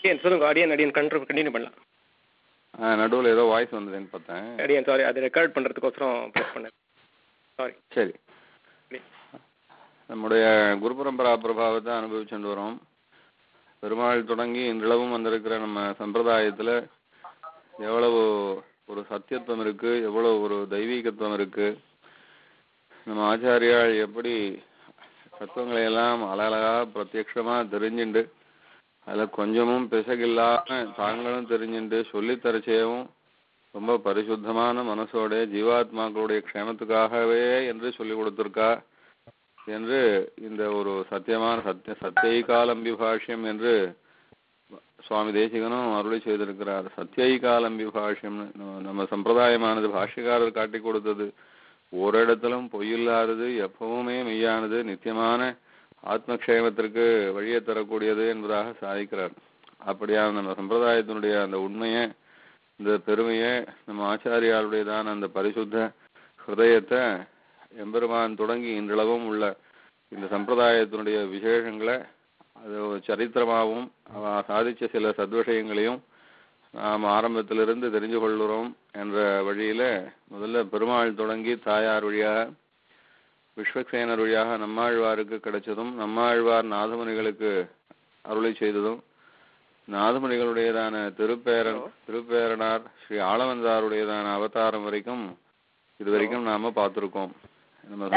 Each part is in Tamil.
சொல்லுங்க. அடியன் கண்டினியூ பண்ணலாம். நடுவில் ஏதோ வாய்ஸ் வந்ததுன்னு பார்த்தேன். அடியன் சாரி, அதை ரெக்கார்ட் பண்ணுறதுக்கோசரம் ப்ரெஸ் பண்ணேன். சாரி. சரி, நம்முடைய குரு பரம்பரா பிரபாவத்தை அனுபவிச்சுட்டு வரோம். பெருமாள் தொடங்கி இன்றளவும் வந்திருக்கிற நம்ம சம்பிரதாயத்தில் எவ்வளவு ஒரு சத்தியத்துவம் இருக்கு, எவ்வளவு ஒரு தெய்வீகத்துவம் இருக்கு. நம்ம ஆச்சாரியால் எப்படி தத்துவங்களை எல்லாம் அழகா பிரத்யட்சமா தெரிஞ்சுண்டு அதில் கொஞ்சமும் பிசகில்லாம தாங்களும் தெரிஞ்சுண்டு சொல்லித்தரச்சேவும் ரொம்ப பரிசுத்தமான மனசோட ஜீவாத்மாக்களுடைய க்ஷேமத்துக்காகவே என்று சொல்லி கொடுத்திருக்கா என்று இந்த ஒரு சத்தியமான சத்தியைகாலம்பி பாஷ்யம் என்று சுவாமி தேசிகனும் அருளை செய்திருக்கிறார். சத்தியைகாலம்பி பாஷ்யம்னு நம்ம சம்பிரதாயமானது பாஷ்யக்காரர் காட்டி கொடுத்தது ஒரு இடத்திலும் பொய்யில்லாதது, எப்பவுமே மெய்யானது, நித்தியமான ஆத்மக்ஷேமத்திற்கு வழியை தரக்கூடியது என்பதாக சாதிக்கிறார். அப்படியான நம்ம சம்பிரதாயத்தினுடைய அந்த உண்மையை, இந்த பெருமையை, நம்ம ஆச்சாரியாளுடையதான அந்த பரிசுத்த ஹிருதயத்தை எம்பெருமான் தொடங்கி இன்றளவும் உள்ள இந்த சம்பிரதாயத்தினுடைய விசேஷங்களை அது சரித்திரமாகவும் சாதித்த சில சத்விஷயங்களையும் நாம் ஆரம்பத்திலிருந்து தெரிஞ்சு கொள்கிறோம் என்ற வழியில முதல்ல பெருமாள் தொடங்கி தாயார் வழியாக விஸ்வக்சேனர் வழியாக நம்மாழ்வாருக்கு கிடைச்சதும், நம்மாழ்வார் நாதமுனிகளுக்கு அருளை செய்ததும், நாதமுனிகளுடையதான திருப்பேரனார் ஸ்ரீ ஆளவந்தாருடையதான அவதாரம் வரைக்கும் இதுவரைக்கும் நாம பார்த்திருக்கோம். நம்ம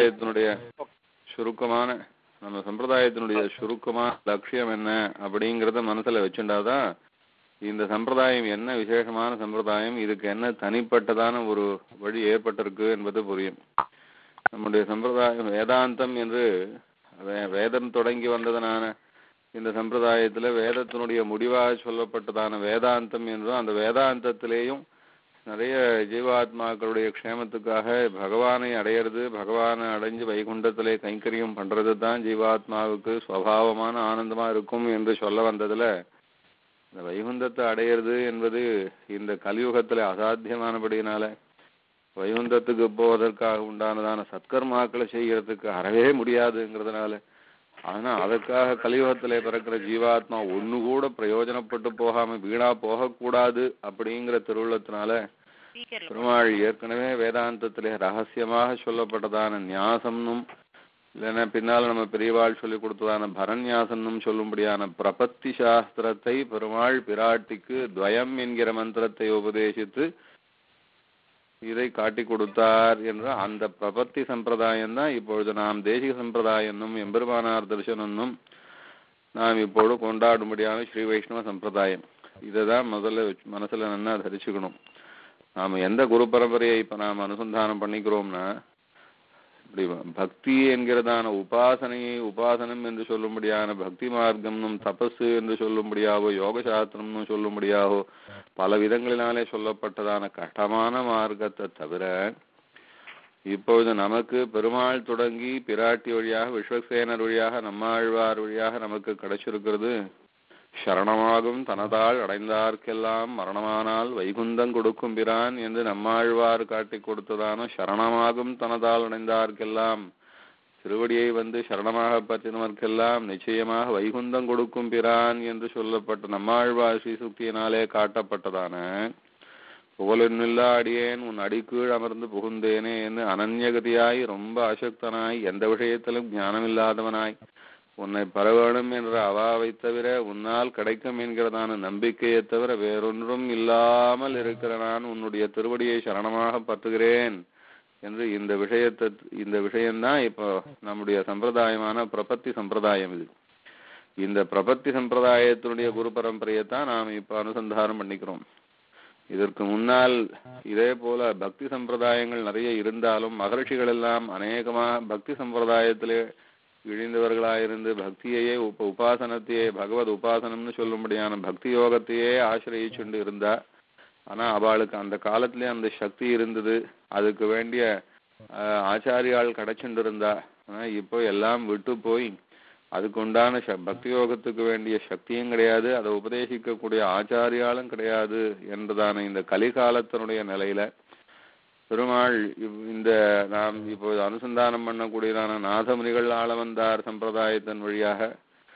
சம்பிரதாயத்தினுடைய சுருக்கமான லட்சியம் என்ன அப்படிங்கிறத மனசுல வச்சுட்டாதான் இந்த சம்பிரதாயம் என்ன விசேஷமான சம்பிரதாயம், இதுக்கு என்ன தனிப்பட்டதான ஒரு வழி ஏற்பட்டிருக்கு என்பது புரியும். நம்முடைய சம்பிரதாயம் வேதாந்தம் என்று வேதம் தொடங்கி வந்ததனான இந்த சம்பிரதாயத்துல வேதத்தினுடைய முடிவாக சொல்லப்பட்டதான வேதாந்தம் என்றும், அந்த வேதாந்தத்திலேயும் நிறைய ஜீவாத்மாக்களுடைய க்ஷேமத்துக்காக பகவானை அடையிறது, பகவானை அடைஞ்சு வைகுண்டத்திலே கைங்கரியம் பண்றது தான் ஜீவாத்மாவுக்கு சுவாவமான ஆனந்தமா இருக்கும் என்று சொல்ல வந்ததுல இந்த வைகுண்டத்தை அடையிறது என்பது இந்த கலியுகத்துல அசாத்தியமானபடியினால வைகுண்டத்துக்கு போவதற்காக உண்டானதான சத்கர்மாக்களை செய்யறதுக்கு அறவே முடியாதுங்கிறதுனால, ஆனா அதற்காக கலியுகத்திலே பிறக்கிற ஜீவாத்மா ஒண்ணு கூட பிரயோஜனப்பட்டு போகாம வீணா போகக்கூடாது அப்படிங்கிற திருவுள்ளத்தினால பெருமாள் ஏற்கனவே வேதாந்தத்திலே ரகசியமாக சொல்லப்பட்டதான நியாசம்னும், இல்லைன்னா பின்னால நம்ம பெரியவாள் சொல்லி கொடுத்ததான பரநியாசம்னும் சொல்லும்படியான பிரபத்தி சாஸ்திரத்தை பெருமாள் பிராட்டிக்கு துவயம் என்கிற மந்திரத்தை உபதேசித்து இதை காட்டி கொடுத்தார் என்ற அந்த பிரபத்தி சம்பிரதாயம் தான் இப்பொழுது நாம் தேசிக சம்பிரதாயம் எம்பெருமானார் தரிசனம் நாம் இப்போது கொண்டாடும்படியான ஸ்ரீ வைஷ்ணவ சம்பிரதாயம். இதை தான் முதல்ல மனசுல நல்லா தரிச்சுக்கணும். நாம் எந்த குரு பரம்பரையை இப்ப நாம் அனுசந்தானம் பண்ணிக்கிறோம்னா, இப்படி பக்தி என்கிறதான உபாசனம் என்று சொல்லும்படியான பக்தி மார்க்கம்னும் தபசு என்று சொல்லும்படியாவோ யோக சாஸ்திரம்னு சொல்லும்படியாவோ பல விதங்களினாலே சொல்லப்பட்டதான கஷ்டமான மார்க்கத்தை தவிர இப்பொழுது நமக்கு பெருமாள் தொடங்கி பிராட்டி வழியாக விஸ்வக்சேனர் வழியாக நம்மாழ்வார் வழியாக நமக்கு கிடைச்சிருக்கிறது சரணமாகும் தனதால் அடைந்தார்க்கெல்லாம் மரணமானால் வைகுந்தம் கொடுக்கும் பிரான் என்று நம்மாழ்வார் காட்டி கொடுத்ததான சரணமாகும் தனதால் அடைந்தார்க்கெல்லாம் திருவடியை வந்து சரணமாக பற்றினவர்க்கெல்லாம் நிச்சயமாக வைகுந்தம் கொடுக்கும் பிரான் என்று சொல்லப்பட்ட நம்மாழ்வார் ஸ்ரீசுக்தியினாலே காட்டப்பட்டதான புகழொன்னில்லா அடியேன் உன் அடிக்கீழ் அமர்ந்து புகுந்தேனே என்று அனன்யகதியாய் ரொம்ப அசக்தனாய் எந்த விஷயத்திலும் ஞானமில்லாதவனாய் உன்னை பரவணும் என்ற அவாவை தவிர உன்னால் கிடைக்கும் என்கிறதான நம்பிக்கையை தவிர வேறொன்றும் இல்லாமல் இருக்கிற நான் உன்னுடைய திருவடியை சரணமாக பற்றுகிறேன் என்று இந்த விஷயம்தான் இப்போ நம்முடைய சம்பிரதாயமான பிரபத்தி சம்பிரதாயம். இந்த பிரபத்தி சம்பிரதாயத்தினுடைய குரு பரம்பரையைத்தான் நாம் இப்ப அனுசந்தானம் பண்ணிக்கிறோம். இதற்கு முன்னால் இதே போல பக்தி சம்பிரதாயங்கள் நிறைய இருந்தாலும் மகர்ஷிகள் எல்லாம் அநேகமாக பக்தி சம்பிரதாயத்திலே இழிந்தவர்களாயிருந்து பக்தியையே உபாசனத்தையே பகவத் உபாசனம்னு சொல்லும்படியான பக்தி யோகத்தையே ஆசிரியிச்சுண்டு இருந்தா. ஆனா அவளுக்கு அந்த காலத்திலே அந்த சக்தி இருந்தது, அதுக்கு வேண்டிய ஆச்சாரியால் கிடைச்சுட்டு இருந்தா. ஆனா இப்போ எல்லாம் விட்டு போய் அதுக்கு உண்டான பக்தி யோகத்துக்கு வேண்டிய சக்தியும் கிடையாது, அதை உபதேசிக்கக்கூடிய ஆச்சாரியாலும் கிடையாது என்றதான இந்த கலிகாலத்தினுடைய நிலையில பெருமாள் இந்த நாம் இப்போது அனுசந்தானம் பண்ணக்கூடியதான நாதமுனிகள் ஆளவந்தார் சம்பிரதாயத்தின் வழியாக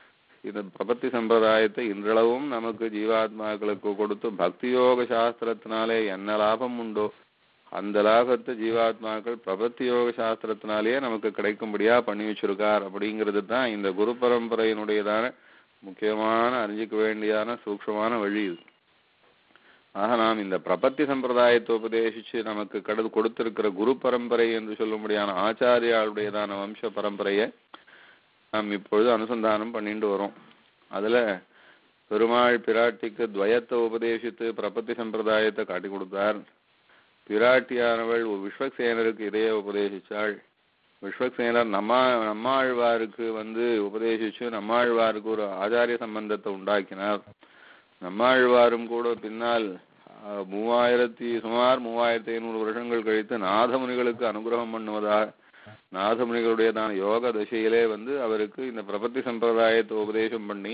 இந்த பிரபத்தி சம்பிரதாயத்தை இன்றளவும் நமக்கு ஜீவாத்மாக்களுக்கு கொடுத்து பக்தி யோக சாஸ்திரத்தினாலே என்ன லாபம் உண்டோ அந்த லாபத்தை ஜீவாத்மாக்கள் பிரபத்தி யோக சாஸ்திரத்தினாலேயே நமக்கு கிடைக்கும்படியா பண்ணி வச்சிருக்கார். அப்படிங்கிறது தான் இந்த குரு பரம்பரையினுடையதான முக்கியமான அறிஞ்சிக்க வேண்டியதான சூக்ஷ்மமான வழி இது. ஆக நாம் இந்த பிரபத்தி சம்பிரதாயத்தை உபதேசிச்சு நமக்கு கொடுத்திருக்கிற குரு பரம்பரை என்று சொல்லும்படியான ஆச்சாரியாளுடையதான வம்ச பரம்பரையை நாம் இப்பொழுது அனுசந்தானம் பண்ணிட்டு வரோம். அதுல பெருமாள் பிராட்டிக்கு துவயத்தை உபதேசித்து பிரபத்தி சம்பிரதாயத்தை காட்டி கொடுத்தார். பிராட்டியானவள் விஸ்வக்சேனருக்கு இதையே உபதேசித்தாள். விஸ்வக்சேனர் நம்மாழ்வாருக்கு உபதேசிச்சு நம்மாழ்வாருக்கு ஒரு ஆச்சாரிய சம்பந்தத்தை உண்டாக்கினார். நம்மாழ்வாரும் கூட பின்னால் சுமார் 3500 வருஷங்கள் கழித்து நாதமுனிகளுக்கு அனுகிரகம் பண்ணுவதாக நாதமுனிகளுடையதான யோக தசையிலே அவருக்கு இந்த பிரபத்தி சம்பிரதாயத்தை உபதேசம் பண்ணி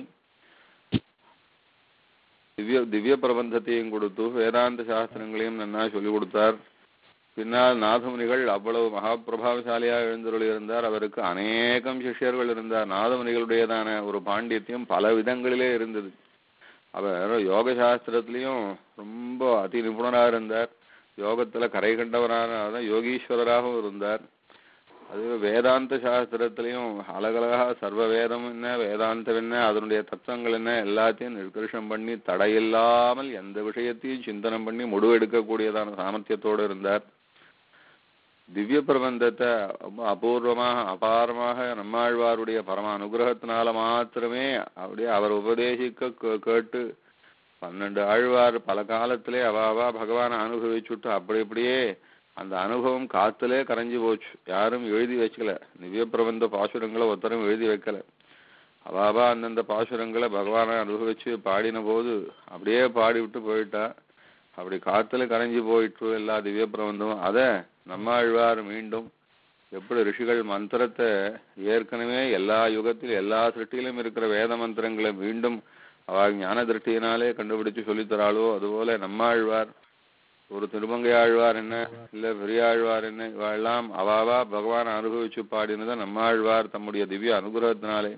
திவ்ய பிரபந்தத்தையும் கொடுத்து வேதாந்த சாஸ்திரங்களையும் நன்னா சொல்லிக் கொடுத்தார். பின்னால் நாதமுனிகள் அவ்வளவு மகாபிரபாவசாலியாக எழுந்தருள் இருந்தார். அவருக்கு அநேகம் சிஷ்யர்கள் இருந்தார். நாதமுனிகளுடையதான ஒரு பாண்டித்யம் பல விதங்களிலே இருந்தது. அவர் யோக சாஸ்திரத்திலையும் ரொம்ப அதி நிபுணராக இருந்தார். யோகத்துல கரை கண்டவரான யோகீஸ்வரராகவும் இருந்தார். அது வேதாந்த சாஸ்திரத்திலையும் அழகழகாக சர்வ வேதம் என்ன வேதாந்தம் என்ன அதனுடைய தத்துவங்கள் என்ன எல்லாத்தையும் நிஷ்கர்ஷம் பண்ணி தடையில்லாமல் எந்த விஷயத்தையும் சிந்தனம் பண்ணி முடிவெடுக்கக்கூடியதான சாமர்த்தியத்தோடு இருந்தார். திவ்ய பிரபந்தத்தை அபாரமாக நம்மாழ்வாருடைய பரம அனுகிரகத்தினால மாத்திரமே அப்படியே அவர் உபதேசிக்க கேட்டு 12 ஆழ்வார் பல காலத்திலே அவாவா பகவானை அனுபவிச்சுட்டு அப்படியே அந்த அனுபவம் காத்திலே கரைஞ்சி போச்சு. யாரும் எழுதி வச்சுக்கல. திவ்ய பிரபந்த பாசுரங்களை ஒருத்தரும் எழுதி வைக்கல. அவாவா அந்தந்த பாசுரங்களை பகவானை அனுபவிச்சு பாடின போது அப்படியே பாடிவிட்டு போயிட்டா. அப்படி காத்துல கரைஞ்சி போயிட்டு எல்லா திவ்ய பிரபந்தமும் அதை நம்மாழ்வார் மீண்டும் எப்படி ரிஷிகள் மந்திரத்தை ஏற்கனவே எல்லா யுகத்திலும் எல்லா சிருஷ்டியிலும் இருக்கிற வேத மந்திரங்களை மீண்டும் அவ ஞான திருஷ்டியினாலே கண்டுபிடிச்சு சொல்லித்தராளோ அதுபோல நம்மாழ்வார் ஒரு திருமங்கை ஆழ்வார் என்ன இல்ல பெரியாழ்வார் என்ன இவெல்லாம் அவாவா பகவான் அனுபவிச்சு பாடினதை நம்மாழ்வார் தம்முடைய திவ்ய அனுகிரகத்தினாலே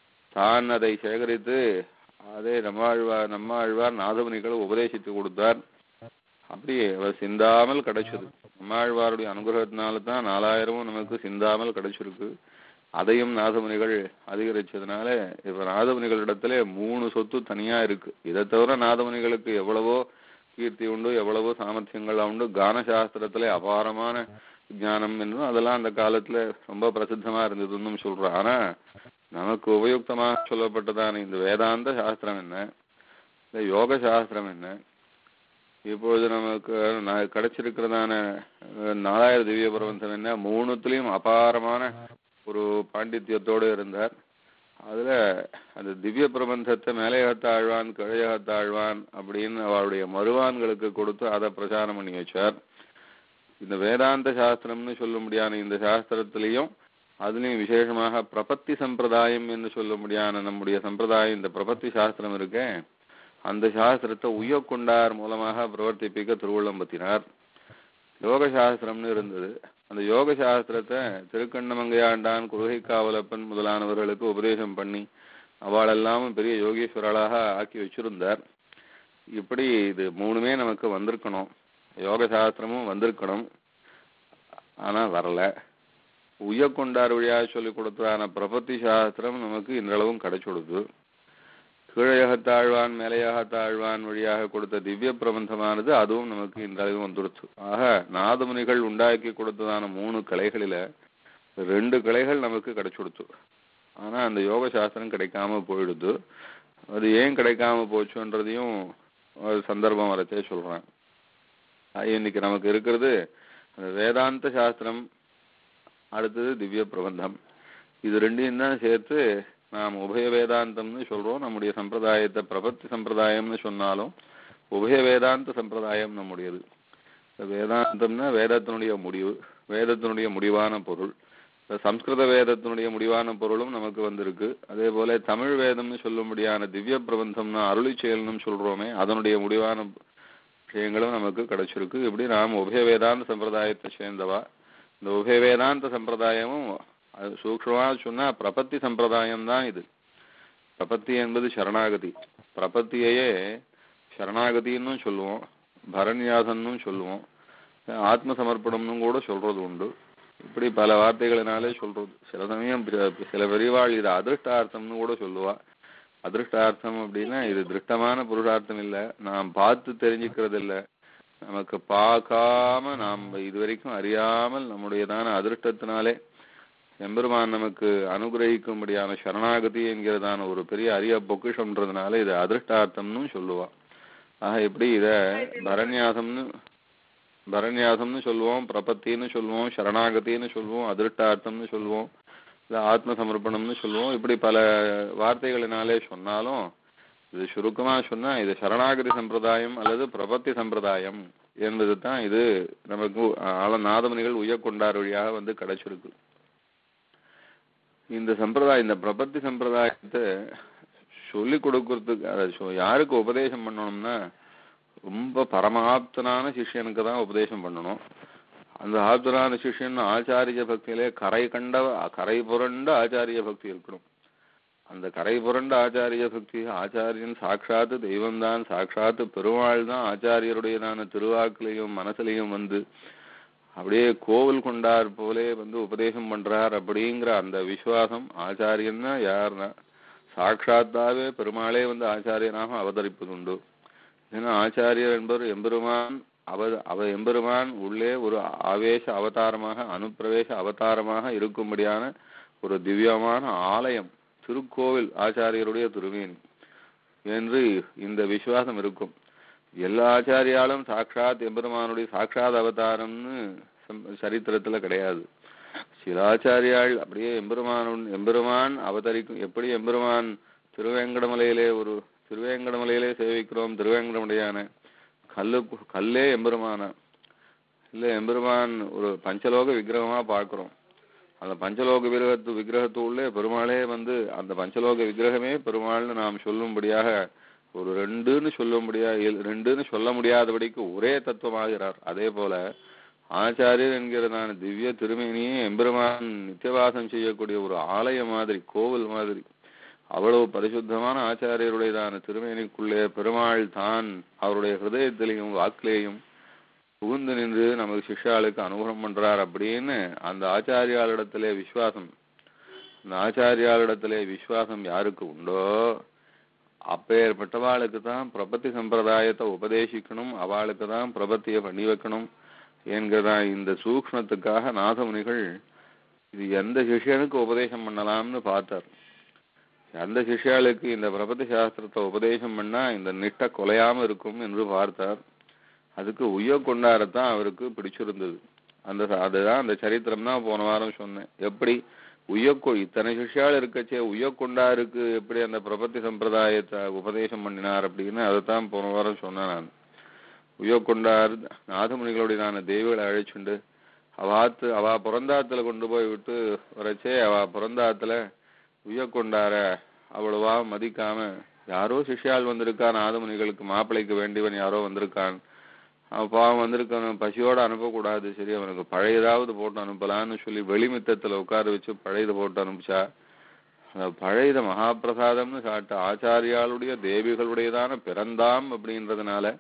தான் அதை சேகரித்து அதே நம்மாழ்வார் நாதமுனிகளை உபதேசித்து கொடுத்தார். அப்படி அவர் சிந்தாமல் கிடைச்சது. நம்மாழ்வாருடைய அனுகிரகத்தினால தான் 4000 நமக்கு சிந்தாமல் கிடைச்சிருக்கு. அதையும் நாதமுனிகள் அதிகரிச்சதுனால இப்ப நாதமுனிகளிடத்துல 3 சொத்து தனியா இருக்கு. இதை தவிர நாதமுனிகளுக்கு எவ்வளவோ கீர்த்தி உண்டு, எவ்வளவோ சாமர்த்தியங்கள் உண்டு. கான சாஸ்திரத்திலே அபாரமான ஞானம் என்றும் அதெல்லாம் அந்த காலத்துல ரொம்ப பிரசித்தமா இருந்ததுன்னு சொல்றோம். ஆனா நமக்கு உபயுக்தமாக சொல்லப்பட்டதான இந்த வேதாந்த சாஸ்திரம் என்ன, இந்த யோக சாஸ்திரம் என்ன, இப்பொழுது நமக்கு கிடைச்சிருக்கிறதான 4000 திவ்ய பிரபந்தம் என்ன, 3த்துலயும் அபாரமான ஒரு பாண்டித்யத்தோடு இருந்தார். அதுல அந்த திவ்ய பிரபந்தத்தை மேலையகத்தாழ்வான் கிழையகத்தாழ்வான் அப்படின்னு அவருடைய மருவான்களுக்கு கொடுத்து அதை பிரச்சாரம் பண்ணி வச்சார். இந்த வேதாந்த சாஸ்திரம்னு சொல்ல முடியாத இந்த சாஸ்திரத்திலையும் அதுலயும் விசேஷமாக பிரபத்தி சம்பிரதாயம் என்று சொல்ல முடியாத நம்முடைய சம்பிரதாயம் இந்த பிரபத்தி சாஸ்திரம் இருக்க அந்த சாஸ்திரத்தை உய்யக்கொண்டார் மூலமாக பிரவர்த்திப்பிக்க திருவுள்ளம்பத்தினார். யோக சாஸ்திரம்னு இருந்தது. அந்த யோக சாஸ்திரத்தை திருக்கண்ணமங்கையாண்டான் குருகைக்காவலப்பன் முதலானவர்களுக்கு உபதேசம் பண்ணி அவளெல்லாம் பெரிய யோகீஸ்வரளாக ஆக்கி வச்சிருந்தார். இப்படி இது 3மே நமக்கு வந்திருக்கணும். யோக சாஸ்திரமும் வந்திருக்கணும். ஆனா வரல. உய்யக்கொண்டார் வழியாக சொல்லிக் கொடுத்ததான பிரபத்தி சாஸ்திரம் நமக்கு இன்றளவும் கிடைச்சுடுது. கீழையகத்தாழ்வான் மேலையகத்தாழ்வான் வழியாக கொடுத்த திவ்ய பிரபந்தமானது அதுவும் நமக்கு இன்றளவும் வந்துடுச்சு. ஆக நாதமுனிகள் உண்டாக்கி கொடுத்ததான 3 கிளைகளில 2 கிளைகள் நமக்கு கிடைச்சுடுச்சு. ஆனா அந்த யோக சாஸ்திரம் கிடைக்காம போயிடுது. அது ஏன் கிடைக்காம போச்சுன்றதையும் சந்தர்ப்பம் வரச்சே சொல்றேன். இன்னைக்கு நமக்கு இருக்கிறது வேதாந்த சாஸ்திரம், அடுத்தது திவ்ய பிரபந்தம். இது 2யும் தான் சேர்த்து நாம் உபய வேதாந்தம்னு சொல்றோம். நம்முடைய சம்பிரதாயத்தை பிரபத்தி சம்பிரதாயம்னு சொன்னாலும் உபய வேதாந்த சம்பிரதாயம் நம்முடையது. வேதாந்தம்னா வேதத்தினுடைய முடிவு, வேதத்தினுடைய முடிவான பொருள். சம்ஸ்கிருத வேதத்தினுடைய முடிவான பொருளும் நமக்கு வந்திருக்கு. அதே போல தமிழ் வேதம்னு சொல்லும்படியான திவ்ய பிரபந்தம்னா அருளி செயல்னு சொல்றோமே அதனுடைய முடிவான விஷயங்களும் நமக்கு கிடைச்சிருக்கு. இப்படி நாம் உபய வேதாந்த சம்பிரதாயத்தை சேர்ந்தவா. இந்த உபய வேதாந்த சம்பிரதாயமும் அது சூக்ஷ்மமா சொன்னா பிரபத்தி சம்பிரதாயம் தான் இது. பிரபத்தி என்பது சரணாகதி. பிரபத்தியையே சரணாகதின்னு சொல்லுவோம், பரநியாசன்னு சொல்லுவோம், ஆத்ம சமர்ப்பணம்னு கூட சொல்றது உண்டு. இப்படி பல வார்த்தைகளினாலே சொல்றது. சில சமயம் சில பெரியவாள் இது அதிருஷ்டார்த்தம்னு கூட சொல்லுவா. அதிருஷ்டார்த்தம் அப்படின்னா இது திருஷ்டமான புருஷார்த்தம் இல்லை, நாம் பார்த்து தெரிஞ்சுக்கிறது இல்லை, நமக்கு பார்க்காம நாம் இதுவரைக்கும் அறியாமல் நம்முடையதான அதிருஷ்டத்தினாலே எம்பெருமான் நமக்கு அனுகிரகிக்கும்படியான சரணாகதி என்கிறதான ஒரு பெரிய அரிய பொக்கிஷம்ன்றதுனால இது அதிருஷ்டார்த்தம்னு சொல்லுவா. ஆக எப்படி இத பரநியாசம்னு சொல்லுவோம், பிரபத்தின்னு சொல்லுவோம், சரணாகத்தின்னு சொல்லுவோம், அதிருஷ்டார்த்தம்னு சொல்லுவோம், இல்லை ஆத்ம சமர்ப்பணம்னு சொல்லுவோம். இப்படி பல வார்த்தைகளினாலே சொன்னாலும் இது சுருக்கமா சொன்னா இது சரணாகதி சம்பிரதாயம் அல்லது பிரபத்தி சம்பிரதாயம் என்பது தான் இது நமக்கு நாதமுனிகள் உய்யக்கொண்டார் வழியாக வந்து கிடைச்சிருக்கு. இந்த சம்பிரதாயம், இந்த பிரபத்தி சம்பிரதாயத்தை சொல்லி கொடுக்கறதுக்கு, அதை யாருக்கு உபதேசம் பண்ணணும்னா ரொம்ப பரமாப்தனான சிஷ்யனுக்கு தான் உபதேசம் பண்ணணும். அந்த ஆப்தனான சிஷ்யன் ஆச்சாரிய பக்தியிலே கரை புரண்ட ஆச்சாரிய பக்தி இருக்கணும். அந்த கரை புரண்ட ஆச்சாரிய பக்தி, ஆச்சாரியன் சாட்சாத்து தெய்வம்தான், சாட்சாத்து பெருமாள் தான் ஆச்சாரியருடையதான திருவாக்கிலையும் மனசுலையும் வந்து அப்படியே கோவில் கொண்டார் போலே வந்து உபதேசம் பண்றார் அப்படிங்கிற அந்த விசுவாசம். ஆச்சாரியன்னா யாருன்னா சாட்சாத்தாவே பெருமாளே வந்து ஆச்சாரியனாக அவதரிப்பதுண்டு. ஏன்னா ஆச்சாரியர் என்பவர் எம்பெருமான், எம்பெருமான் உள்ளே ஒரு ஆவேச அவதாரமாக, அனுப்பிரவேச அவதாரமாக இருக்கும்படியான ஒரு திவ்யமான ஆலயம், திருக்கோவில் ஆச்சாரியருடைய திருமேனி என்று இந்த விசுவாசம் இருக்கும். எல்லா ஆச்சாரியாலும் சாட்சாத் எம்பெருமானுடைய சாட்சாத் அவதாரம்னு சரித்திரத்துல கிடையாது. சில ஆச்சாரியால் அப்படியே எம்பெருமான் அவதரிக்கும். எப்படி எம்பெருமான் திருவேங்கடமலையிலே சேவிக்கிறோம், திருவேங்கடமுடையான கல்லே எம்பெருமான இல்லை, எம்பெருமான் ஒரு பஞ்சலோக விக்கிரகமா பார்க்கிறோம். அந்த பஞ்சலோக விக்கிரகத்துள்ளே பெருமாளே வந்து அந்த பஞ்சலோக விக்கிரகமே பெருமாள்னு நாம் சொல்லும்படியாக ஒரு ரெண்டுன்னு சொல்ல முடியாதபடிக்கு ஒரே தத்துவமாகிறார். அதே போல ஆச்சாரியர் என்கிறதான திவ்ய திருமேனியே எம்பெருமான் நித்தியவாசம் செய்யக்கூடிய ஒரு ஆலய மாதிரி, கோவில் மாதிரி, அவ்வளவு பரிசுத்தமான ஆச்சாரியருடையதான திருமேனிக்குள்ளே பெருமாள் தான் அவருடைய ஹிருதயத்திலையும் வாக்கிலேயும் புகுந்து நின்று நமக்கு சிஷ்யாளுக்கு அனுகிரகம் பண்றார் அப்படின்னு அந்த ஆச்சாரியாளிடத்திலே விசுவாசம். அந்த ஆச்சாரியாளிடத்திலே விசுவாசம் யாருக்கு உண்டோ அப்பேற்பட்டவாளுக்கு தான் பிரபத்தி சம்பிரதாயத்தை உபதேசிக்கணும், அவளுக்கு தான் பிரபத்தியை பண்ணி வைக்கணும் என்கிறதான் இந்த சூக்ஷ்மத்துக்காக நாதமுனிகள் இது எந்த சிஷ்யனுக்கு உபதேசம் பண்ணலாம்னு பார்த்தார். எந்த சிஷ்யாளுக்கு இந்த பிரபத்தி சாஸ்திரத்தை உபதேசம் பண்ணா இந்த நிஷ்ட கொலையாம இருக்கும் என்று பார்த்தார். அதுக்கு உய்யக்கொண்டாரத்தான் அவருக்கு பிடிச்சிருந்தது. அதுதான் அந்த சரித்திரம் தான் போன வாரம் சொன்னேன். எப்படி இத்தனை சிஷ்யாள் இருக்கச்சே உய்யக்கொண்டாருக்கு எப்படி அந்த பிரபத்தி சம்பிரதாயத்தை உபதேசம் பண்ணினார் அப்படின்னு அதைத்தான் போன வாரம் சொன்னேன் நான். உய்யக்கொண்டார் நாதமுனிகளுடையதான தெய்வங்களை அழைச்சுண்டு அவ பிறந்தாத்துல கொண்டு போய் விட்டு வரச்சே அவ பிறந்தாத்துல உய்யக்கொண்டார அவ்வளவா மதிக்காம யாரோ சிஷ்யாள் வந்திருக்கான், நாதமுனிகளுக்கு மாப்பிள்ளைக்கு வேண்டியவன் யாரோ வந்திருக்கான், பாவம் வந்திருக்கான், பசியோட அனுப்பக்கூடாது, சரி அவனுக்கு பழையதாவது போட்டு அனுப்பலான்னு சொல்லி வெளிமித்தத்துல உட்கார வச்சு பழையதை போட்டு அனுப்பிச்சா. அந்த பழையத மகாபிரசாதம்னு சாட்ட ஆச்சாரியாளுடைய தேவிகளுடையதான பிறந்தாம் அப்படின்றதுனால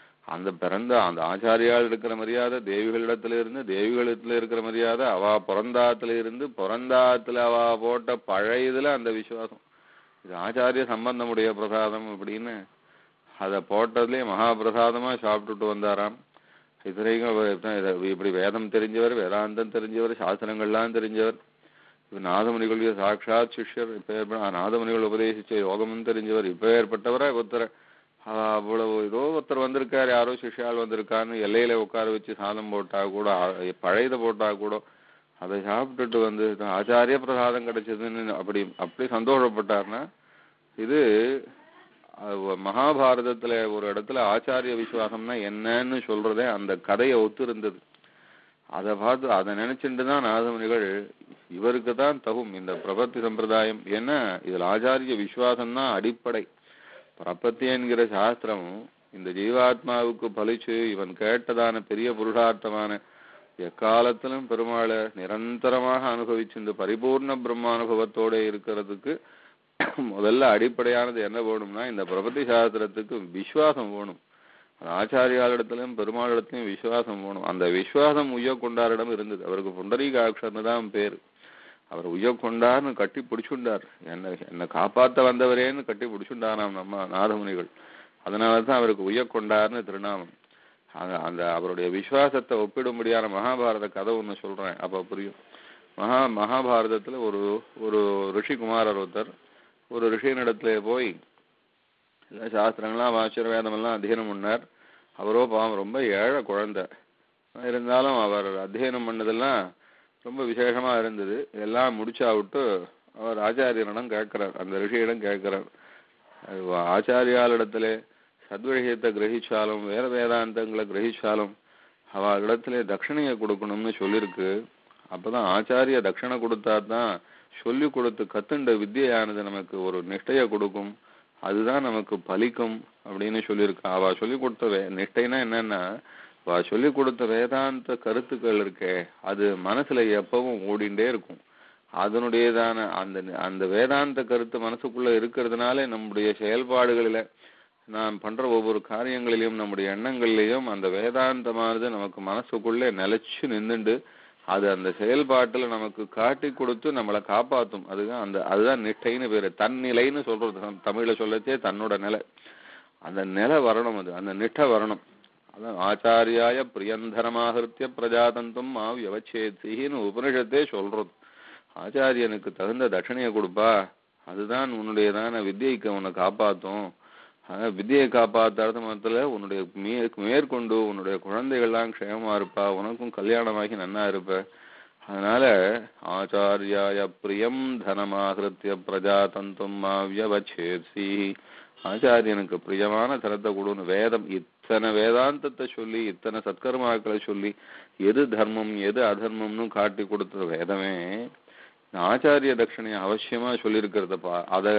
அந்த ஆச்சாரியால் இருக்கிற மரியாதை தேவிகளிடத்துல இருந்து, தேவிகளிடத்துல இருக்கிற மரியாதை அவ பிறந்தாத்துல இருந்து, பிறந்தாத்துல அவ போட்ட பழையதுல அந்த விசுவாசம், இது ஆச்சாரிய சம்பந்தமுடைய பிரசாதம் அப்படின்னு அதை போட்டதுலேயே மகாபிரசாதமா சாப்பிட்டுட்டு வந்தாராம். இதுவரைக்கும் இப்படி வேதம் தெரிஞ்சவர், வேதாந்தம் தெரிஞ்சவர், சாஸ்திரங்கள்லாம் தெரிஞ்சவர், நாதமுனிகளுடைய சாட்சாத் சிஷ்யர், இப்ப நாதமுனிகள் உபதேசிச்ச யோகமும் தெரிஞ்சவர், இப்ப ஏற்பட்டவரை ஒருத்தர் அவ்வளவு ஏதோ ஒருத்தர் வந்திருக்காரு, யாரோ சிஷ்யால் வந்திருக்கான்னு எல்லையில உட்கார வச்சு சாதம் போட்டா கூட, பழையத போட்டா கூட அதை சாப்பிட்டுட்டு வந்து ஆச்சாரிய பிரசாதம் கிடைச்சதுன்னு அப்படி சந்தோஷப்பட்டார்னா இது மகாபாரதத்துல ஒரு இடத்துல ஆச்சாரிய விசுவாசம்னா என்னன்னு சொல்றதே அந்த கதையை ஒத்து இருந்தது. அதை பார்த்து அதை நினைச்சுட்டுதான் நாதமுனிகள் இவருக்கு தான் தகும் இந்த பிரபத்தி சம்பிரதாயம். ஏன்னா இதுல ஆச்சாரிய விசுவாசம் தான் அடிப்படை. பிரபத்தி என்கிற சாஸ்திரம் இந்த ஜீவாத்மாவுக்கு பலிச்சு இவன் கேட்டதான பெரிய புருஷார்த்தமான எக்காலத்திலும் பெருமாளை நிரந்தரமாக அனுபவிச்சு இந்த பரிபூர்ண பிரம்மானுபவத்தோட இருக்கிறதுக்கு முதல்ல அடிப்படையானது என்ன வேணும்னா இந்த பிரபத்தி சாஸ்திரத்துக்கு விசுவாசம் வேணும். ஆச்சாரியாளிடத்திலும் பெருமாளிடத்திலும் விசுவாசம் வேணும். அந்த விசுவாசம் உய்யக்கொண்டாரிடம் இருந்தது. அவருக்கு புண்டரீகாட்சர்னு தான் பேரு. அவர் உய்யக்கொண்டார்னு கட்டி பிடிச்சுண்டார். என்னை காப்பாற்ற வந்தவரேன்னு கட்டி பிடிச்சுண்டாராம் நம்ம நாதமுனிகள். அதனாலதான் அவருக்கு உய்யக்கொண்டார்னு திருநாமம். அந்த அவருடைய விசுவாசத்தை ஒப்பிடும்படியான மகாபாரத கதை ஒண்ணு சொல்றேன், அப்ப புரியும். மகாபாரதத்துல ஒரு ரிஷிகுமாரர் ஒருத்தர் ஒரு ரிஷியனிடத்துல போய் எல்லா சாஸ்திரங்கள்லாம் வாசிர வேதமெல்லாம் அத்தியனம் பண்ணார். அவரோ பாவம் ரொம்ப ஏழை குழந்தை இருந்தாலும் அவர் அத்தியனம் பண்ணதெல்லாம் ரொம்ப விசேஷமா இருந்தது. எல்லாம் முடிச்சா விட்டு அவர் ஆச்சாரியனிடம் கேட்கிறார், அந்த ரிஷியிடம் கேட்கிறார், ஆச்சாரியாளிடத்துல சத்விஷயத்தை கிரகிச்சாலும் வேற வேதாந்தங்களை கிரகிச்சாலும் அவளிடத்துல தட்சிணையை கொடுக்கணும்னு சொல்லியிருக்கு. அப்பதான் ஆச்சாரிய தட்சிணை கொடுத்தா தான் சொல்லி கொடுத்து கத்துண்ட வித்தியானது நமக்கு ஒரு நிஷ்டையை கொடுக்கும், அதுதான் நமக்கு பலிக்கும் அப்படின்னு சொல்லியிருக்கா. அவ சொல்லி கொடுத்த நிஷ்டைனா என்னன்னா, அவ சொல்லி கொடுத்த வேதாந்த கருத்துக்கள் இருக்கே அது மனசுல எப்பவும் ஓடிண்டே இருக்கும். அதனுடையதான அந்த வேதாந்த கருத்து மனசுக்குள்ள இருக்கிறதுனால நம்முடைய செயல்பாடுகளில நாம் பண்ற ஒவ்வொரு காரியங்களிலும் நம்முடைய எண்ணங்கள்லயும் அந்த வேதாந்தமானது நமக்கு மனசுக்குள்ளே நிலைச்சு நின்றுண்டு அது அந்த செயல்பாட்டுல நமக்கு காட்டி கொடுத்து நம்மளை காப்பாற்றும். அதுதான் நிஷ்டைன்னு பேரு. தன்னிலைன்னு சொல்றது தமிழ்ல சொல்லச்சே தன்னோட நிலை. அந்த நிலை வரணும், அது அந்த நிஷ்டை வரணும். அதான் ஆச்சாரியாய பிரியந்தரமாகிருத்திய பிரஜாதந்தம் வியவச்சேத்தின்னு உபனிஷத்தே சொல்றது. ஆச்சாரியனுக்கு தகுந்த தட்சணையை கொடுப்பா, அதுதான் உன்னுடையதான வித்தியைக்கு உன்னை காப்பாற்றும். வித்தியை காப்பாற்ற மாத்திர உன்னுடைய மேற்கொண்டு உன்னுடைய குழந்தைகள்லாம் க்ஷேமமா இருப்பா, உனக்கும் கல்யாணமாகி நன்னா இருப்ப. அதனால ஆச்சாரியாய பிரியம் தனமாகிருத்திய பிரஜாதந்தம் வியவச்சேத்சி, ஆச்சாரியனுக்கு பிரியமான தரத்தை கொடுன்னு வேதம் இத்தனை வேதாந்தத்தை சொல்லி இத்தனை சத்கர்மாக்களை சொல்லி எது தர்மம் எது அதர்மம்னு காட்டி கொடுத்த வேதமே ஆச்சாரிய தட்சணையை அவசியமா சொல்லியிருக்கிறதப்பா.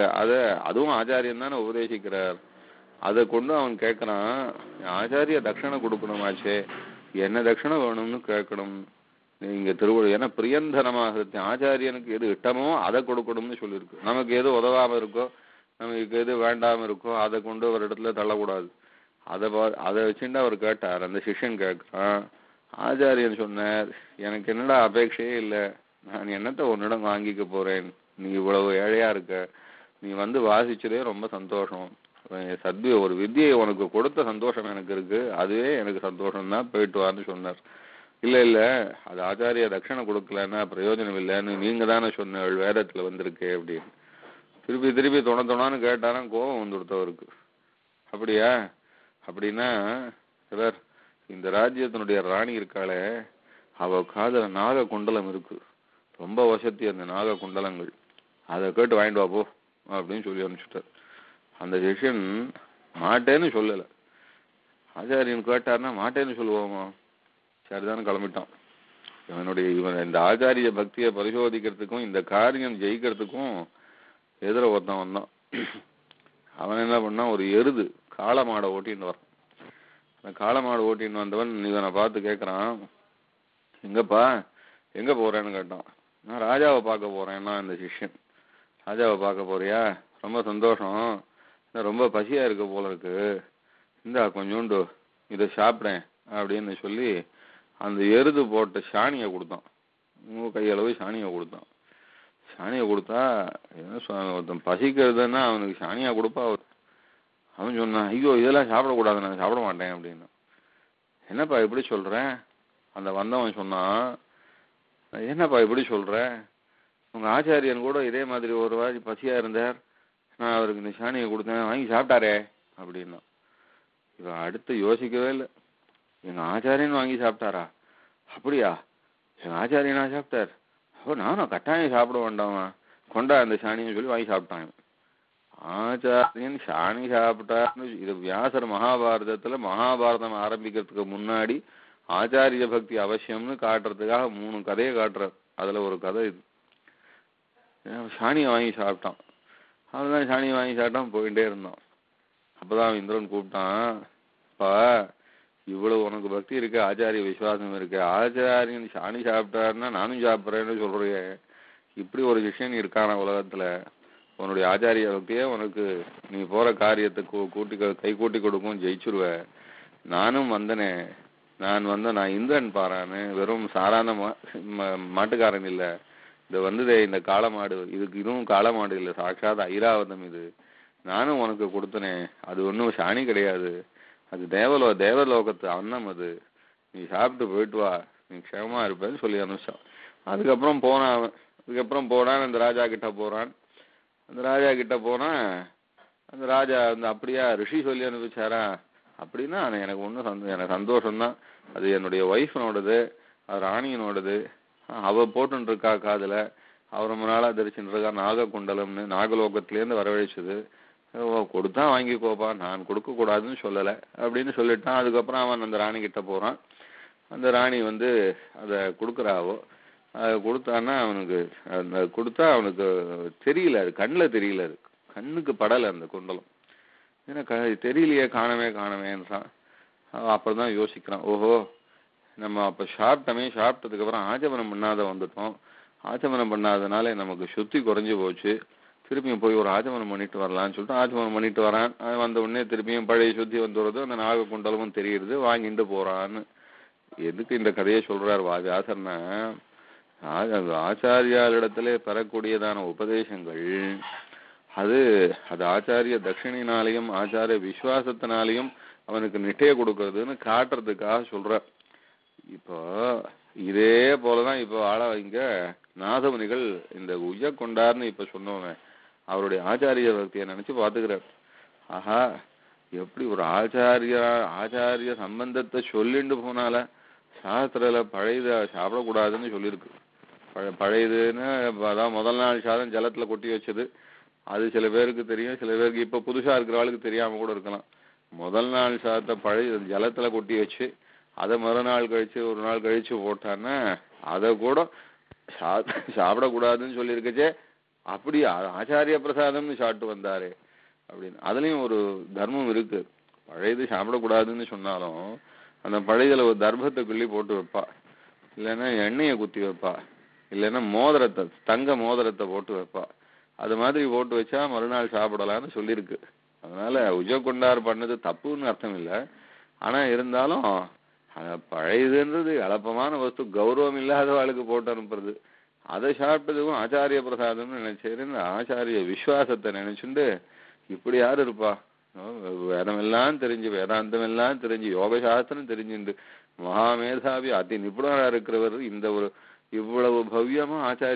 அதுவும் ஆச்சாரியன் தானே உபதேசிக்கிறார். அதை கொண்டு அவன் கேட்கறான், ஆச்சாரிய தட்சணை கொடுக்கணுமாச்சே, என்ன தட்சணை வேணும்னு கேட்கணும் நீங்க திருவள்ளுவர். ஏன்னா பிரியந்தனமாக ஆச்சாரியனுக்கு எது இட்டமோ அதை கொடுக்கணும்னு சொல்லியிருக்கு. நமக்கு எது உதவாம இருக்கோ நமக்கு எது வேண்டாம இருக்கோ அதை கொண்டு ஒரு இடத்துல தள்ளக்கூடாது. அதை வச்சுட்டு அவர் கேட்டார். அந்த சிஷ்யன் கேட்கிறான், ஆச்சாரியன் சொன்னார் எனக்கு என்னடா அபேட்சையே இல்லை, நான் என்னத்தை உன்னிடம் வாங்கிக்க போறேன், நீ இவ்வளவு ஏழையா இருக்க, நீ வந்து வாசிச்சதே ரொம்ப சந்தோஷம், ஒரு வித்தியை உனக்கு கொடுத்த சந்தோஷம் எனக்கு இருக்கு, அதுவே எனக்கு சந்தோஷம் தான், போயிட்டு வான்னு சொன்னார். இல்ல அது ஆச்சாரிய தட்சணை கொடுக்கலன்னா பிரயோஜனம் இல்லைன்னு நீங்க தானே சொன்ன வேதத்துல வந்திருக்கு அப்படின்னு திருப்பி தொணான்னு கேட்டானா கோபம் வந்துடுத்தவருக்கு. அப்படியா? அப்படின்னா சிலர் இந்த ராஜ்யத்தினுடைய ராணி இருக்காளே அவ காதல நாக குண்டலம் இருக்கு, ரொம்ப வசதி அந்த நாக குண்டலங்கள், அதை கேட்டு வாங்கிட்டு வா போ அப்படின்னு சொல்லி அனுப்பிச்சுட்டார். அந்த சிஷ்யன் மாட்டேன்னு சொல்லல, ஆச்சாரியன் கேட்டார்னா மாட்டேன்னு சொல்லுவோமா, சரிதானு கிளம்பிட்டான். இவன் இந்த ஆச்சாரிய பக்தியை பரிசோதிக்கிறதுக்கும் இந்த காரியம் ஜெயிக்கிறதுக்கும் எதிர ஒருத்தன் வந்தான். அவன் என்ன பண்ணான், ஒரு எருது காளை மாடை ஓட்டின்னு வரான். அந்த காளை மாடு ஓட்டின்னு வந்தவன் இவனை பார்த்து கேட்கறான், எங்கப்பா எங்க போறேன்னு கேட்டான். நான் ராஜாவை பார்க்க போறேன்னா இந்த சிஷ்யன். ராஜாவை பார்க்க போறியா, ரொம்ப சந்தோஷம், ரொம்ப பசியா இருக்க போல இருக்கு, இந்தா கொஞ்சோண்டு இதை சாப்பிடேன் அப்படின்னு சொல்லி அந்த எருது போட்ட சாணியை கொடுத்தான். கையளவு சாணியை கொடுத்தான். சாணியை கொடுத்தா ஒருத்தன் பசிக்கிறதுன்னா அவனுக்கு சாணியா கொடுப்பா. அவன் சொன்னான், ஐயோ இதெல்லாம் சாப்பிடக்கூடாது, நான் சாப்பிட மாட்டேன் அப்படின்னு. என்னப்பா இப்படி சொல்றேன்? அந்த வந்தவன் சொன்னான், என்னப்பா இப்படி சொல்ற, உங்க ஆச்சாரியன் கூட இதே மாதிரி ஒரு வாரி பசியா இருந்தார், நான் அவருக்கு இந்த சாணியை கொடுத்தேன், வாங்கி சாப்பிட்டாரே அப்படின்னா. இவன் அடுத்து யோசிக்கவே இல்லை, எங்க ஆச்சாரியன் வாங்கி சாப்பிட்டாரா? அப்படியா, எங்க ஆச்சாரியனா சாப்பிட்டார், ஓ நானும் கட்டாயம் சாப்பிட வேண்டாமா, கொண்டா அந்த சாணின்னு சொல்லி வாங்கி சாப்பிட்டான். ஆச்சாரியன் சாணி சாப்பிட்டார்னு இது வியாசர் மகாபாரதத்துல மகாபாரதம் ஆரம்பிக்கிறதுக்கு முன்னாடி ஆச்சாரிய பக்தி அவசியம்னு காட்டுறதுக்காக 3 கதையை காட்டுறார். அதுல ஒரு கதை இது. சாணியை வாங்கி சாப்பிட்டான். அவன்தான் சாணியை வாங்கி சாப்பிட்டான், போயிட்டே இருந்தான். அப்பதான் இந்திரன் கூப்பிட்டான், அப்பா இவ்வளவு உனக்கு பக்தி இருக்கு, ஆச்சாரிய விசுவாசம் இருக்கு, ஆச்சாரியன் சாணி சாப்பிட்டாருன்னா நானும் சாப்பிட்றேன்னு சொல்றியே, இப்படி ஒரு சிஷ்யன் இருக்கான உலகத்துல, உன்னுடைய ஆச்சாரிய பக்தியே உனக்கு நீ போற காரியத்துக்கு கை கூட்டி கொடுக்கும், ஜெயிச்சுருவ. நானும் வந்தனே, நான் இந்திரன் பாரான்னு வெறும் சாதாரண மாட்டுக்காரன் இல்ல, இது வந்ததே இந்த காளமாடு, இதுவும் காளமாடு இல்ல, சாட்சாத் ஐராவதம் இது. நானும் உனக்கு கொடுத்தனே, அது ஒன்றும் சாணி கிடையாது, அது தேவலோகத்து அன்னம், அது நீ சாப்பிட்டு போயிட்டு வா, நீ க்ஷேமமா இருப்பேன்னு சொல்லி அனுப்பிச்சான். அதுக்கப்புறம் போனான் அந்த ராஜா கிட்ட போறான். அந்த ராஜா கிட்ட போனா அந்த ராஜா அப்படியா ரிஷி சொல்லி அனுப்பிச்சாரா அப்படின்னா, எனக்கு ஒன்றும் எனக்கு சந்தோஷம்தான். அது என்னுடைய ஒய்ஃபனோடது, அது ராணியனோடது. அவ போட்டுன்னு இருக்கா காதுல, அவர் ரொம்ப நாளா தரிச்சுட்டு இருக்கா நாககுண்டலம்னு, நாகலோகத்திலேருந்து வரவழைச்சது. கொடுத்தா வாங்கிக்கோப்பா, நான் கொடுக்க கூடாதுன்னு சொல்லலை அப்படின்னு சொல்லிட்டான். அதுக்கப்புறம் அவன் அந்த ராணி கிட்ட போறான். அந்த ராணி அதை கொடுக்குறாவோ, அதை கொடுத்தான்னா அவனுக்கு அவனுக்கு தெரியல, அது கண்ணில் தெரியல, அது கண்ணுக்கு படலை அந்த குண்டலம். ஏன்னா தெரியலையே, காணவேன்றான். அப்புறம் தான் யோசிக்கிறான், ஓஹோ நம்ம அப்போ சாப்பிட்டதுக்கு அப்புறம் ஆச்சமனம் பண்ணாத வந்துட்டோம், ஆச்சமனம் பண்ணாதனால நமக்கு சுத்தி குறைஞ்சி போச்சு, திருப்பியும் போய் ஒரு ஆச்சமனம் பண்ணிட்டு வரலான்னு சொல்லிட்டு ஆச்சமனம் பண்ணிட்டு வரான். வந்த உடனே திருப்பியும் பழைய சுத்தி வந்துடுறது, அந்த நாககுண்டலமும் தெரியுது, வாங்கிட்டு போறான்னு. எதுக்கு இந்த கதையை சொல்றார் வியாசர்னா, ஆச்சாரியாளிடத்திலே பெறக்கூடியதான உபதேசங்கள் அது ஆச்சாரிய தட்சிணினாலையும் ஆச்சாரிய விசுவாசத்தினாலையும் அவனுக்கு நிட்டைய கொடுக்கறதுன்னு காட்டுறதுக்காக சொல்ற. இப்போ இதே போலதான் இப்போ இங்க நாதமுனிகள் இந்த உய்ய கொண்டார்னு இப்ப சொன்னவங்க அவருடைய ஆச்சாரிய பக்தியை நினைச்சு பாத்துக்கிறார். ஆஹா, எப்படி ஒரு ஆச்சாரிய சம்பந்தத்தை சொல்லிட்டு போனால சாஸ்திரத்துல பழையத சாப்பிடக்கூடாதுன்னு சொல்லியிருக்கு. பழையதுன்னு அதான் முதல் நாள் சாதம் ஜலத்துல கொட்டி வச்சது, அது சில பேருக்கு தெரியும், சில பேருக்கு இப்ப புதுசா இருக்கிறவளுக்கு தெரியாம கூட இருக்கலாம். முதல் நாள் சாதத்தை பழைய ஜலத்துல கொட்டி வச்சு அதை மறுநாள் கழிச்சு ஒரு நாள் கழிச்சு போட்டான்னா அதை கூட சாப்பிடக்கூடாதுன்னு சொல்லியிருக்கச்சே, அப்படி ஆச்சாரிய பிரசாதம்னு சாப்பிட்டு வந்தாரு அப்படின்னு. அதுலயும் ஒரு தர்மம் இருக்கு. பழையது சாப்பிடக்கூடாதுன்னு சொன்னாலும் அந்த பழையதுல ஒரு தர்பத்தை கிள்ளி போட்டு வைப்பா, இல்லைன்னா எண்ணெயை குத்தி வைப்பா, இல்லைன்னா மோதிரத்தை தங்க மோதிரத்தை போட்டு வைப்பா. அது மாதிரி போட்டு வச்சா மறுநாள் சாப்பிடலான்னு சொல்லியிருக்கு. அதனால உஜகொண்டார் பண்ணது தப்புன்னு அர்த்தம் இல்லை. ஆனா இருந்தாலும் பழையதுன்றது அலப்பமான வஸ்து, கௌரவம் இல்லாத வாழ்க்கை போட்டு அனுப்புறது. அதை சாப்பிட்டதுக்கும் ஆச்சாரிய பிரசாதம்னு நினைச்சேரு, ஆச்சாரிய விசுவாசத்தை நினைச்சுண்டு இப்படி யாரு இருப்பா, வேதமெல்லாம் தெரிஞ்சு வேதாந்தம் எல்லாம் தெரிஞ்சு யோகசாஸ்திரம் தெரிஞ்சுண்டு மகாமேதாவி அதி நிபுணரா இருக்கிறவர் இந்த இவ்வளவு பவ்யமா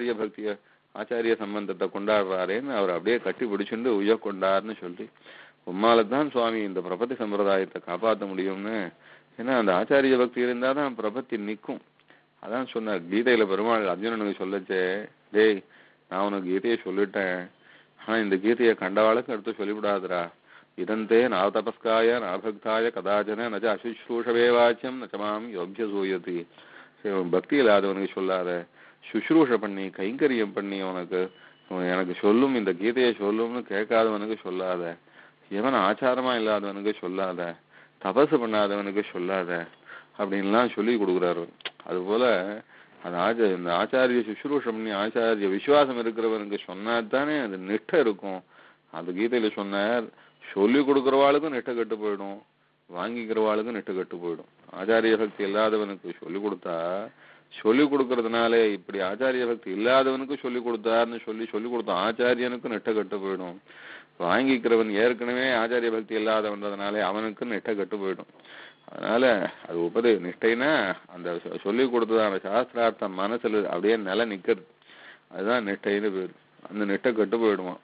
ஆச்சாரிய சம்பந்தத்தை கொண்டாடுறாரேன்னு அவர் அப்படியே கட்டி பிடிச்சுண்டு உய்ய கொண்டார்னு சொல்லி, உம்மாலதான் சுவாமி இந்த பிரபத்தி சம்பிரதாயத்தை காப்பாற்ற முடியும்னு. ஏன்னா அந்த ஆச்சாரிய பக்தி இருந்தாதான் பிரபத்தி நிற்கும். அதான் சொன்னார் கீதையில பெருமாள் அர்ஜுனனுக்கு சொல்லச்சே, டேய் நான் உனக்கு கீதையை சொல்லிட்டேன், ஆனா இந்த கீதையை கண்டவாளுக்கு எடுத்து சொல்லிவிடாதுரா. இதந்தே நாவதபஸ்காய நாபக்தாய கதாச்சன நச்ச அசுஷ்ரூஷவே வாச்சியம் நச்சமாம் யோக்கிய சூயதி. பக்தி இல்லாதவனுக்கு சொல்லாத, சுஷ்ரூஷ பண்ணி கைங்கரியம் பண்ணி எனக்கு சொல்லும் இந்த கீதையை சொல்லும்னு கேட்காதவனுக்கு சொல்லாத, எவன் ஆச்சாரமா இல்லாதவனுக்கு சொல்லாத, தபசு பண்ணாதவனுக்கு சொல்லாத அப்படின்லாம் சொல்லி கொடுக்குறாரு. அதுபோல அது இந்த ஆச்சாரிய சுஷ்ரூஷம் பண்ணி ஆச்சாரிய விசுவாசம் இருக்கிறவனுக்கு சொன்னாதானே அது நிஷ்டை இருக்கும். அந்த கீதையில சொன்னார், சொல்லி கொடுக்குறவாளுக்கும் நெட்டை கட்டு போயிடும், வாங்கிக்கிறவாளுக்கும் நெட்டை கட்டு போயிடும். ஆச்சாரிய பக்தி இல்லாதவனுக்கு சொல்லி கொடுத்தா, சொல்லி கொடுக்கறதுனாலே இப்படி ஆச்சாரிய பக்தி இல்லாதவனுக்கு சொல்லி கொடுத்தாருன்னு சொல்லி கொடுத்தோம் ஆச்சாரியனுக்கும் நெட்டை கட்டு போயிடும். வாங்கிக்கிறவன் ஏற்கனவே ஆச்சாரிய பக்தி இல்லாதவன்றதுனாலே அவனுக்கும் நெட்டை கட்டு போயிடும். அதனால அது நிஷ்டைனா அந்த சொல்லி கொடுத்ததான சாஸ்திரார்த்தம் மனசுல அப்படியே நில நிக்கிறது, அதுதான் நிஷ்டைன்னு பேரு. அந்த நெட்டை கட்டு போயிடுவான்.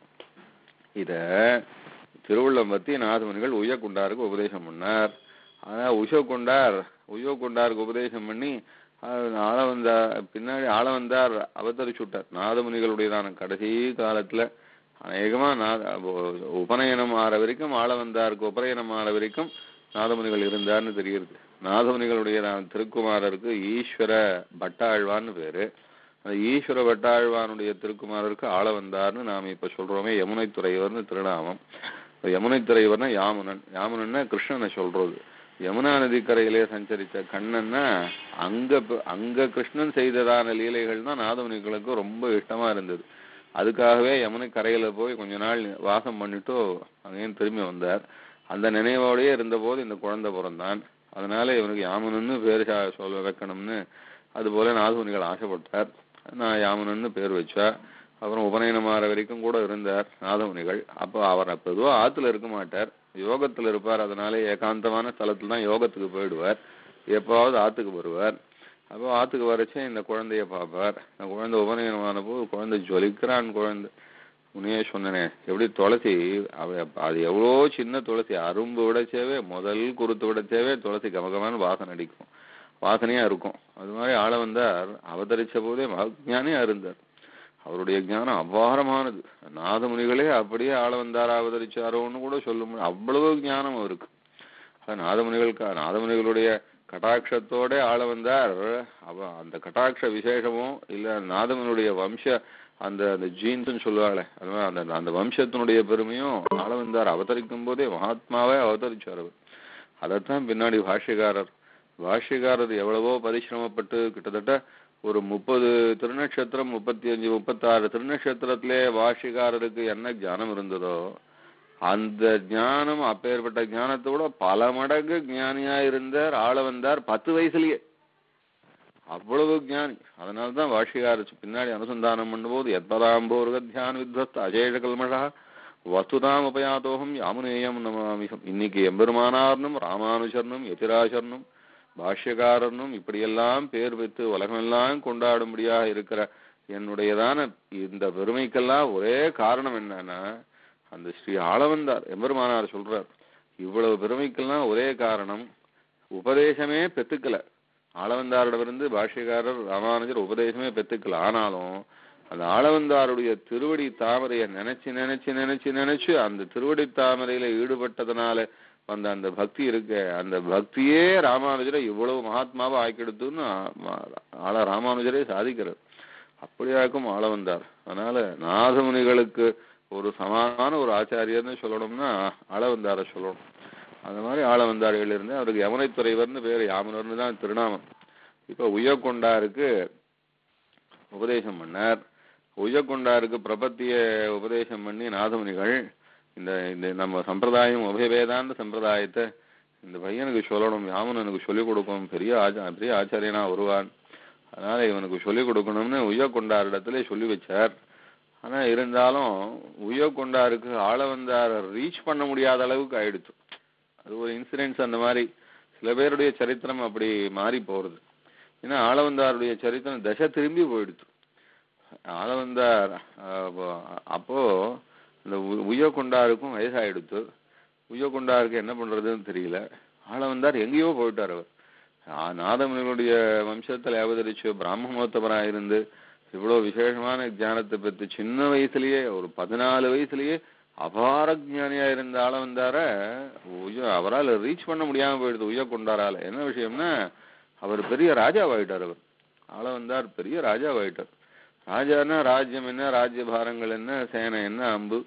இத திருவள்ளம் பத்தி நாதமுனிகள் உய்யக்கொண்டாருக்கு உபதேசம் பண்ணார். ஆனா உய்யக்கொண்டாருக்கு உபதேசம் பண்ணி பின்னாடி ஆளவந்தார் அவதரிச்சுட்டார். நாதமுனிகளுடையதான கடைசி காலத்துல அநேகமா உபநயனம் ஆற வரைக்கும் ஆளவந்தாருக்கு உபநயனம் ஆற வரைக்கும் நாதமுனிகள் இருந்தார்னு தெரியுது. நாதமுனிகளுடைய திருக்குமாரருக்கு ஈஸ்வர பட்டாழ்வான்னு பேரு. அந்த ஈஸ்வர பட்டாழ்வானுடைய திருக்குமாரருக்கு ஆளவந்தார்னு நாம இப்ப சொல்றோமே யமுனை துறைவர்னு திருநாமம். யமுனை துறைவர்னா யாமுனன்னா கிருஷ்ணனை சொல்றது. யமுனா நதிக்கரையிலே சஞ்சரித்த கண்ணன்னா அங்க கிருஷ்ணன் செய்ததான லீலைகள் தான் நாதமுனிகளுக்கு ரொம்ப இஷ்டமா இருந்தது. அதுக்காகவே யமுனை கரையில போய் கொஞ்ச நாள் வாசம் பண்ணிட்டு அங்கேயும் திரும்பி வந்தார். அந்த நினைவோடயே இருந்தபோது இந்த குழந்தை பிறந்தான். அதனால இவனுக்கு யாமுனன்னு பேர் சொல்ல வைக்கணும்னு அதுபோல நாதமுனிகள் ஆசைப்பட்டார். நான் யாமுனன்னு பேர் வச்சா. அப்புறம் உபநயனமாற வரைக்கும் கூட இருந்தார் நாதமுனிகள். அப்போ அவர் பொதுவா ஆத்துல இருக்க மாட்டார், யோகத்துல இருப்பார். அதனால ஏகாந்தமான ஸ்தலத்துல தான் யோகத்துக்கு போயிடுவார். எப்பாவது ஆத்துக்கு வருவார். அப்போ ஆத்துக்கு வரைச்சே இந்த குழந்தைய பார்ப்பார். இந்த குழந்தை உபநயனமான போது குழந்தை ஜொலிக்கிறான். குழந்தை முனையே சொன்னனே எப்படி துளசி அது எவ்வளோ சின்ன துளசி, அரும்பு விடச்சேவே முதல் குருத்து விடச்சேவே துளசி கமகமான வாசனை அடிக்கும், வாசனையா இருக்கும். அது மாதிரி ஆள வந்தார். அவதரிச்ச போதே மகாஞானியா இருந்தார். அவருடைய ஞானம் அபாரமானது. நாதமுனிகளே அப்படியே ஆள வந்தார் அவதரிச்சாரோன்னு கூட சொல்ல முடியும், அவ்வளவு ஞானம் அவருக்கு. நாதமுனிகளுடைய கட்டாட்சத்தோட ஆள வந்தார். அந்த கட்டாட்ச விசேஷமும் இல்ல நாதமுனியுடைய வம்ச அந்த அந்த ஜீன்ஸ்ன்னு சொல்லுவாங்களே, அந்த அந்த வம்சத்தினுடைய பெருமையும் ஆள வந்தார். அவதரிக்கும் போதே மகாத்மாவே அவதரிச்சார் அவர். அதைத்தான் பின்னாடி பாஷ்யக்காரர் எவ்வளவோ பரிசிரமப்பட்டு கிட்டத்தட்ட ஒரு 30 திருநட்சத்திரம் 35 36 திருநட்சத்திரத்திலே பாஷ்யக்காரருக்கு என்ன ஞானம் இருந்ததோ அந்த ஞானம் அப்பேற்பட்ட ஞானத்தோட பல மடங்கு ஞானியா இருந்தார். ஆள வந்தார் 10 வயசுலயே, அவ்வளவு ஞானி. அதனால்தான் பாஷ்யக்காரர் பின்னாடி அனுசந்தானம் பண்ணும்போது எத்பதாம்போருக தியான வித்வஸ்த அஜேஷ கல்மஷா வஸ்துதாம் உபயாத்தோகம் யாமுனேயம் நமாமிகம். இன்னைக்கு எம்பெருமானார்னும் ராமானுஜர்னும் யதிராஜர்னும் பாஷ்யக்காரனும் இப்படியெல்லாம் பேர் வைத்து உலகமெல்லாம் கொண்டாடும்படியாக இருக்கிற என்னுடையதான இந்த பெருமைக்கெல்லாம் ஒரே காரணம் என்னன்னா அந்த ஸ்ரீ ஆளவந்தார் எம்பெருமானார் சொல்றார். இவ்வளவு பெருமைக்கெல்லாம் ஒரே காரணம் உபதேசமே பெத்துக்கல. ஆளவந்தாரிடமிருந்து பாஷ்யக்காரர் ராமானுஜர் உபதேசமே பெத்துக்கல. ஆனாலும் அந்த ஆளவந்தாருடைய திருவடி தாமரையை நினைச்சு நினைச்சு நினைச்சு நினைச்சு அந்த திருவடி தாமரையில ஈடுபட்டதுனால வந்த அந்த பக்தி இருக்க, அந்த பக்தியே ராமானுஜரை இவ்வளவு மகாத்மாவை ஆக்கிடுத்துன்னு ராமானுஜரே சாதிக்கிறார். அப்படியாக்கும் ஆள வந்தார். அதனால நாதமுனிகளுக்கு ஒரு சமானமான ஒரு ஆச்சாரியர்னு சொல்லணும்னா ஆள வந்தார சொல்லணும். அந்த மாதிரி ஆள வந்தார்கள் இருந்து அவருக்கு யமுனைத்துறைவர்னு பேரு, யாமுனர்னு தான் திருநாமம். இப்ப உய்யக்கொண்டாருக்கு உபதேசம் பண்ணார். உய்யக்கொண்டாருக்கு பிரபத்திய உபதேசம் பண்ணி நாதமுனிகள் இந்த நம்ம சம்பிரதாயம் உபயவேதாந்த சம்பிரதாயத்தை இந்த பையனுக்கு சொல்லணும், யாமுனனுக்கு சொல்லிக் கொடுக்கணும், பெரிய ஆச்சாரியனா வருவான், அதனால இவனுக்கு சொல்லிக் கொடுக்கணும்னு உய்யக்கொண்டாரிடத்துல சொல்லி வச்சார். ஆனா இருந்தாலும் உய்யக்கொண்டாருக்கு ஆள வந்தார ரீச் பண்ண முடியாத அளவுக்கு ஆயிடுச்சு. அது ஒரு இன்சிடென்ட்ஸ். அந்த மாதிரி சில பேருடைய சரித்திரம் அப்படி மாறி போறது. ஏன்னா ஆளவந்தாருடைய சரித்திரம் தசை திரும்பி போயிடுச்சு. ஆளவந்தார் அப்போ இந்த உய்யக்கொண்டாருக்கும் வயசாயிடுத்து. உய்யக்கொண்டாருக்கு என்ன பண்றதுன்னு தெரியல. ஆளவந்தார் எங்கேயோ போயிட்டார். அவர் நாதமுனிகளுடைய வம்சத்தில் அவதரிச்சு பிராமணோத்தமராக இருந்து இவ்வளவு விசேஷமான ஞானத்தை பற்றி சின்ன வயசுலயே ஒரு 14 வயசுலயே அபார ஞானியா இருந்த ஆளவந்தார அவரால் ரீச் பண்ண முடியாம போயிடுது உய்யக்கொண்டாரால. என்ன விஷயம்னா அவர் பெரிய ராஜாவாயிட்டார். அவர் ஆளவந்தார் பெரிய ராஜாவாயிட்டார். ராஜானா ராஜ்யம் என்ன, ராஜ்யபாரங்கள் என்ன, சேனை என்ன, அம்பு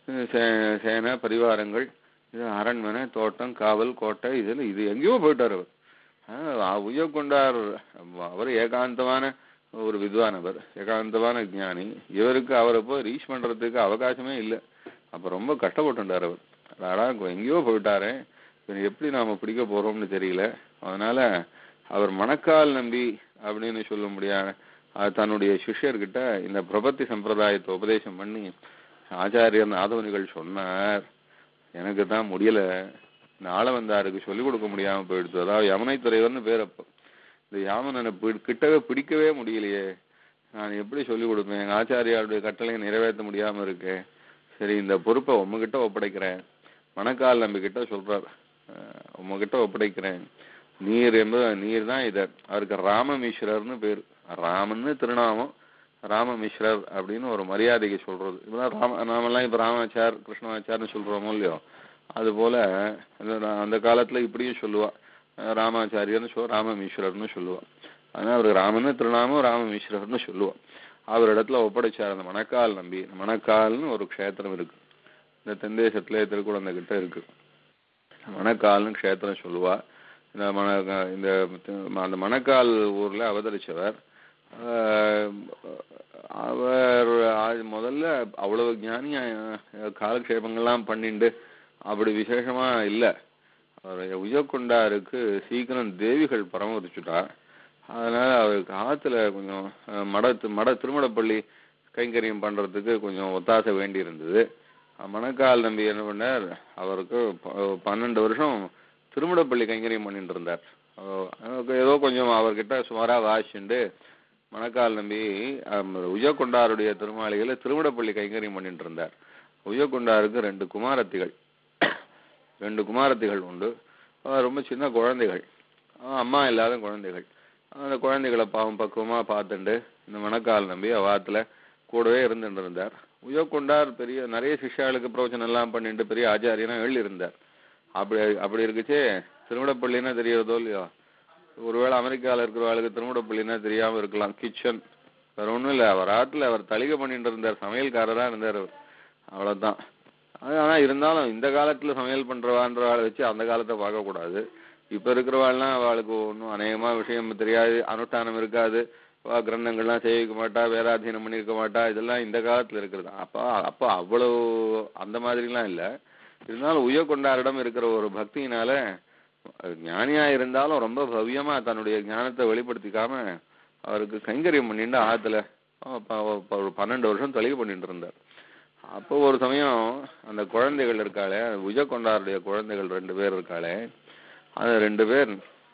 சேனை பரிவாரங்கள், இது அரண்மனை, தோட்டம், காவல், கோட்டை, இது எங்கேயோ போயிட்டார் அவர். உய்யக்கொண்டார் அவர் ஏகாந்தமான ஒரு வித்வானவர், ஏகாந்தமான ஞானி. இவருக்கு அவரை போய் ரீச் பண்றதுக்கு அவகாசமே இல்லை. அப்ப ரொம்ப கஷ்டப்பட்டுட்டார் அவர். அடா எங்கேயோ போயிட்டாரே, எப்படி நாம பிடிக்க போறோம்னு தெரியல. அதனால அவர் மணக்கால் நம்பி அப்படின்னு சொல்ல முடியாது தன்னுடைய சிஷ்யர்கிட்ட இந்த பிரபத்தி சம்பிரதாயத்தை உபதேசம் பண்ணி ஆச்சாரியர் நாதமுனிகள் சொன்னார், எனக்கு தான் முடியல, இந்த ஆளவந்தாருக்கு சொல்லிக் கொடுக்க முடியாம போயிடுது. அதாவது யமுனைத்துறைவர்னு பேர். அப்போ இந்த யாமனனை கிட்டவே பிடிக்கவே முடியலையே, நான் எப்படி சொல்லிக் கொடுப்பேன், எங்க ஆச்சாரியாருடைய கட்டளையை நிறைவேற்ற முடியாம இருக்கேன். சரி, இந்த பொறுப்பை உங்ககிட்ட ஒப்படைக்கிறேன். மணக்கால் நம்பிக்கிட்ட சொல்றார், உங்ககிட்ட ஒப்படைக்கிறேன். நீர் தான் இத. அவருக்கு ராமமிஸ்ரர்னு பேரு. ராமன்னு திருநாமம், ராமமிஸ்ரர் அப்படின்னு ஒரு மரியாதைக்கு சொல்றது. இப்பதான் நாமெல்லாம் இப்ப ராமாச்சார் கிருஷ்ணாச்சார்னு சொல்றோமோ இல்லையோ, அது போல அந்த காலத்துல இப்படியும் சொல்லுவா, ராமாச்சாரியர்னு ராமமிஸ்ரர்னு சொல்லுவா. அதனால அவருக்கு ராமன்னு திருநாமம், ராமமிஸ்ரர்னு சொல்லுவா. அவர் இடத்துல ஒப்படைச்சார் அந்த மணக்கால் நம்பி. மணக்கால்னு ஒரு க்ஷேத்திரம் இருக்கு இந்த தென்தேசத்துல, திருக்குழந்தை கிட்ட இருக்கு. மணக்கால்னு க்ஷேத்திரம் சொல்லுவா. அந்த மணக்கால் ஊர்ல அவதரிச்சவர். அவர் முதல்ல அவ்வளவு ஞானியா காலக்ஷேபங்கள்லாம் பண்ணிண்டு அப்படி விசேஷமா இல்ல. அவர் உய்யக்கொண்டாருக்கு சீக்கிரம் தேவிகள் பரமரிச்சுட்டா. அதனால அவருக்கு ஆத்துல கொஞ்சம் மட திருமடப்பள்ளி கைங்கரியம் பண்றதுக்கு கொஞ்சம் ஒத்தாசை வேண்டி இருந்தது. மணக்கால் நம்பி என்ன பண்ணார், அவருக்கு 12 வருஷம் திருமடப்பள்ளி கைங்கரியம் பண்ணிட்டு இருந்தார். ஏதோ கொஞ்சம் அவர்கிட்ட சுமாரா வாசிச்சுண்டு மணக்கால் நம்பி உய்யக்கொண்டாருடைய திருமாளிகளை திருமடப்பள்ளி கைங்கரியம் பண்ணிட்டு இருந்தார். உய்யக்கொண்டாருக்கு 2 குமாரத்திகள் உண்டு. ரொம்ப சின்ன குழந்தைகள், அம்மா இல்லாத குழந்தைகள். அந்த குழந்தைகளை பாவம் பக்குவமா பார்த்துண்டு இந்த மணக்கால் நம்பி அவாத்துல கூடவே இருந்துட்டு இருந்தார். உய்யக்கொண்டார் நிறைய சிஷ்யாளுக்கு பிரவச்சனம் எல்லாம் பண்ணிட்டு பெரிய ஆச்சாரியனா இருந்தார். அப்படி இருக்குச்சே திருமடப்பள்ளின்னா தெரியறதோ இல்லையோ, ஒருவேளை அமெரிக்காவில் இருக்கிறவர்களுக்கு திருமடப்பள்ளின்னா தெரியாம இருக்கலாம். கிச்சன் வேற ஒன்றும் இல்லை, அவர் ஆற்றுல அவர் தளிகை பண்ணிட்டு இருந்தார், சமையல்காரரா இருந்தார் அவர், அவ்வளவுதான். ஆனா இருந்தாலும் இந்த காலத்துல சமையல் பண்றவான்றவாளை வச்சு அந்த காலத்தை பார்க்கக்கூடாது. இப்ப இருக்கிறவாள்லாம் அவளுக்கு ஒன்றும் அநேகமா விஷயம் தெரியாது, அனுஷ்டானம் இருக்காது, கிரந்தங்கள்லாம் சேவிக்க மாட்டா, வேதாதீனம் பண்ணியிருக்க மாட்டா. இதெல்லாம் இந்த காலத்துல இருக்கிறது. அப்ப அவ்வளவு அந்த மாதிரிலாம் இல்லை. இருந்தாலும் உய்யக்கொண்டாரிடம் இருக்கிற ஒரு பக்தியினால ஞானியா இருந்தாலும் ரொம்ப பவ்யமா தன்னுடைய ஞானத்தை வெளிப்படுத்திக்காம அவருக்கு கைங்கரியம் பண்ணிட்டு ஆத்துல ஒரு 12 வருஷம் தளிகை பண்ணிட்டு இருந்தார். அப்போ ஒரு சமயம் அந்த குழந்தைகள் இருக்காளே, உய்யக்கொண்டாருடைய குழந்தைகள் 2 பேர் இருக்காளே, அந்த 2 பேர்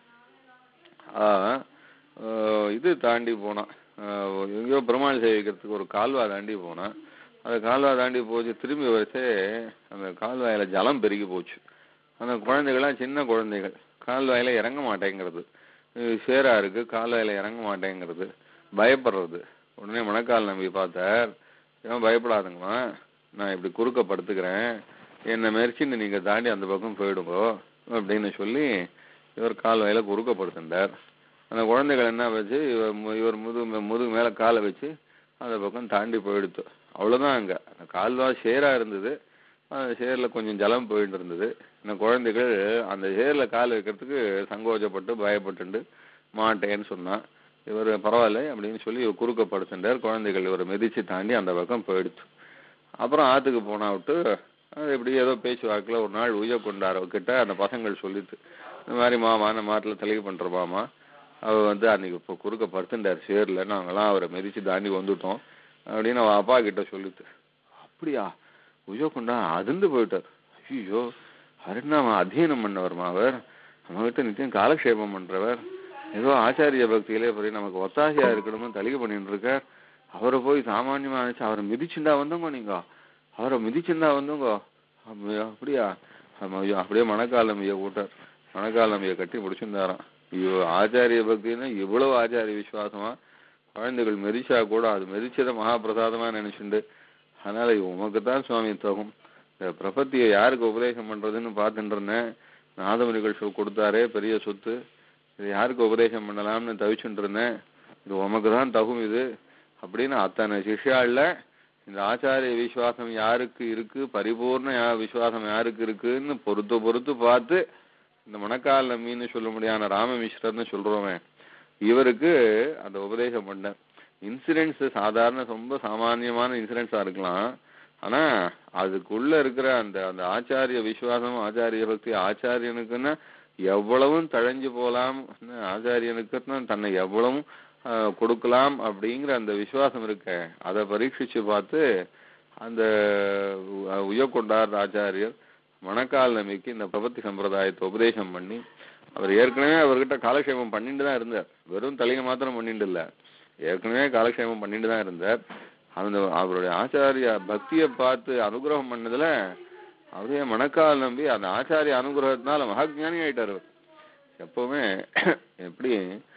இது தாண்டி போனான், எங்கேயோ பெருமாள் சேவிக்கிறதுக்கு ஒரு கால்வா தாண்டி போனான். அந்த கால்வா தாண்டி போச்சு, திரும்பி வரிசை அந்த கால்வாயில ஜலம் பெருகி போச்சு. அந்த குழந்தைகள்லாம் சின்ன குழந்தைகள், கால்வாயில இறங்க மாட்டேங்கிறது, சேரா இருக்கு, கால்வாயில இறங்க மாட்டேங்கிறது, பயப்படுறது. உடனே மணக்கால் நம்பி பார்த்தார், ஏன் பயப்படாதுங்கம்மா, நான் இப்படி குறுக்க படுத்துக்கிறேன், என்னை மெரிச்சின்னு நீங்க தாண்டி அந்த பக்கம் போயிடுங்கோ அப்படின்னு சொல்லி இவர் கால்வாயில குறுக்கப்படுத்தின்றார். அந்த குழந்தைகள் என்ன வச்சு இவர் முதுகு மேல காலை வச்சு அந்த பக்கம் தாண்டி போயிடுத்து. அவ்வளவுதான். அங்க அந்த கால்வா சேரா இருந்தது, அந்த சேரில் கொஞ்சம் ஜலம் போயிட்டு இருந்தது. இந்த குழந்தைகள் அந்த சேரில் கால் வைக்கிறதுக்கு சங்கோச்சப்பட்டு பயப்பட்டு மாட்டேன்னு சொன்னான். இவர் பரவாயில்ல அப்படின்னு சொல்லி இவர் குறுக்கப்படுத்தின்றார். குழந்தைகள் இவரை மிதிச்சு தாண்டி அந்த பக்கம் போயிடுச்சு. அப்புறம் ஆற்றுக்கு போனா விட்டு அது இப்படி ஏதோ பேச்சுவாக்கில் ஒரு நாள் உய்யக்கொண்டார்கிட்ட அந்த பசங்கள் சொல்லிட்டு, இந்த மாதிரி மாமா அந்த மாட்டில் தளிகை பண்ற மாமா அவர் அன்னைக்கு இப்போ குறுக்கப்படுத்தின்றார் சேரில், நாங்களாம் அவரை மிதிச்சு தாண்டி வந்துட்டோம் அப்படின்னு அவன் அப்பா கிட்ட சொல்லிட்டு, அப்படியா உய்யக்கொண்டா அதிர்ந்து போயிட்டார். ஐயோ அவருன்னா அத்தியனம் பண்ணவர்மா, அவர் நம்மகிட்ட நிச்சயம் காலக்ஷேபம் பண்றவர், ஏதோ ஆச்சாரிய பக்தியிலே போய் நமக்கு ஒத்தாசையா இருக்கணும்னு தளிகை பண்ணிட்டு இருக்கார், அவரை போய் சாமானியமா நினைச்சு அவரை மிதிச்சுண்டா வந்தோங்க, நீங்க அவரை மிதிச்சுண்டா வந்தோங்க. அப்படியா அப்படியே மணக்கால் நம்பியை கூட்டார், மணக்கால் நம்பியை கட்டி முடிச்சிருந்தாராம். ஐயோ ஆச்சாரிய பக்தின்னா இவ்வளவு ஆச்சாரிய விசுவாசமா, குழந்தைகள் மெரிச்சா கூட அது மெரிச்சதை மகாபிரசாதமா நினைச்சுண்டு, அதனால உமக்குத்தான் சுவாமி தகும், இந்த பிரபத்தியை யாருக்கு உபதேசம் பண்றதுன்னு பார்த்துட்டு இருந்தேன், நாதமுனிகள் கொடுத்தாரே பெரிய சொத்து, இது யாருக்கு உபதேசம் பண்ணலாம்னு தவிச்சுட்டு இருந்தேன், இது உமக்கு தான் தகும் இது அப்படின்னு அத்தனை சிஷ்யாள்ல இந்த ஆச்சாரிய விசுவாசம் யாருக்கு இருக்கு, பரிபூர்ண விசுவாசம் யாருக்கு இருக்குன்னு பொறுத்து பார்த்து இந்த மணக்கால் நம்பின்னு சொல்ல முடியாத ராமமிஸ்ரர்னு சொல்றோமே, இவருக்கு அந்த உபதேசம் பண்ண. இன்சிடென்ட்ஸ் சாதாரண ரொம்ப சாமானியமான இன்சிடென்ட்ஸா இருக்கலாம், ஆனா அதுக்குள்ள இருக்கிற அந்த அந்த ஆச்சாரிய விசுவாசம் ஆச்சாரிய பக்தி, ஆச்சாரியனுக்குன்னா எவ்வளவும் தழைஞ்சு போலாம், ஆச்சாரியனுக்கு தன்னை எவ்வளவும் கொடுக்கலாம் அப்படிங்கிற அந்த விசுவாசம் இருக்க, அதை பரீட்சிச்சு பார்த்து அந்த உய்யக்கொண்டார் ஆச்சாரியர் மணக்கால் நம்பிக்கு இந்த பிரபத்தி சம்பிரதாயத்தை உபதேசம் பண்ணி, அவர் ஏற்கனவே அவர்கிட்ட காலக்ஷேபம் பண்ணிட்டு தான் இருந்தார், வெறும் தளிகை மாத்திரம் பண்ணிட்டு இல்ல, ஏற்கனவே காலக்ஷேபம் பண்ணிட்டு தான் இருந்தார். அந்த அவருடைய ஆச்சாரிய பக்தியை பார்த்து அனுகிரகம் பண்ணதுல அவரே மணக்கால் நம்பி அந்த ஆச்சாரிய அனுகிரகத்தினால மகாஜானி ஆயிட்டார். எப்பவுமே எப்படி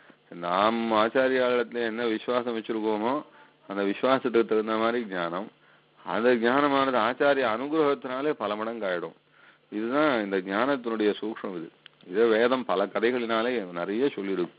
நாம் ஆச்சாரியாலத்துல என்ன விசுவாசம் வச்சிருக்கோமோ அந்த விசுவாசத்துக்கு தகுந்த மாதிரி ஞானம், அந்த ஞானமானது ஆச்சாரிய அனுகிரகத்தினாலே பல மடங்கு ஆயிடும். இதுதான் இந்த ஞானத்தினுடைய சூக்ஷ்மம். இதை வேதம் பல கதைகளினாலே நிறைய சொல்லிடும்.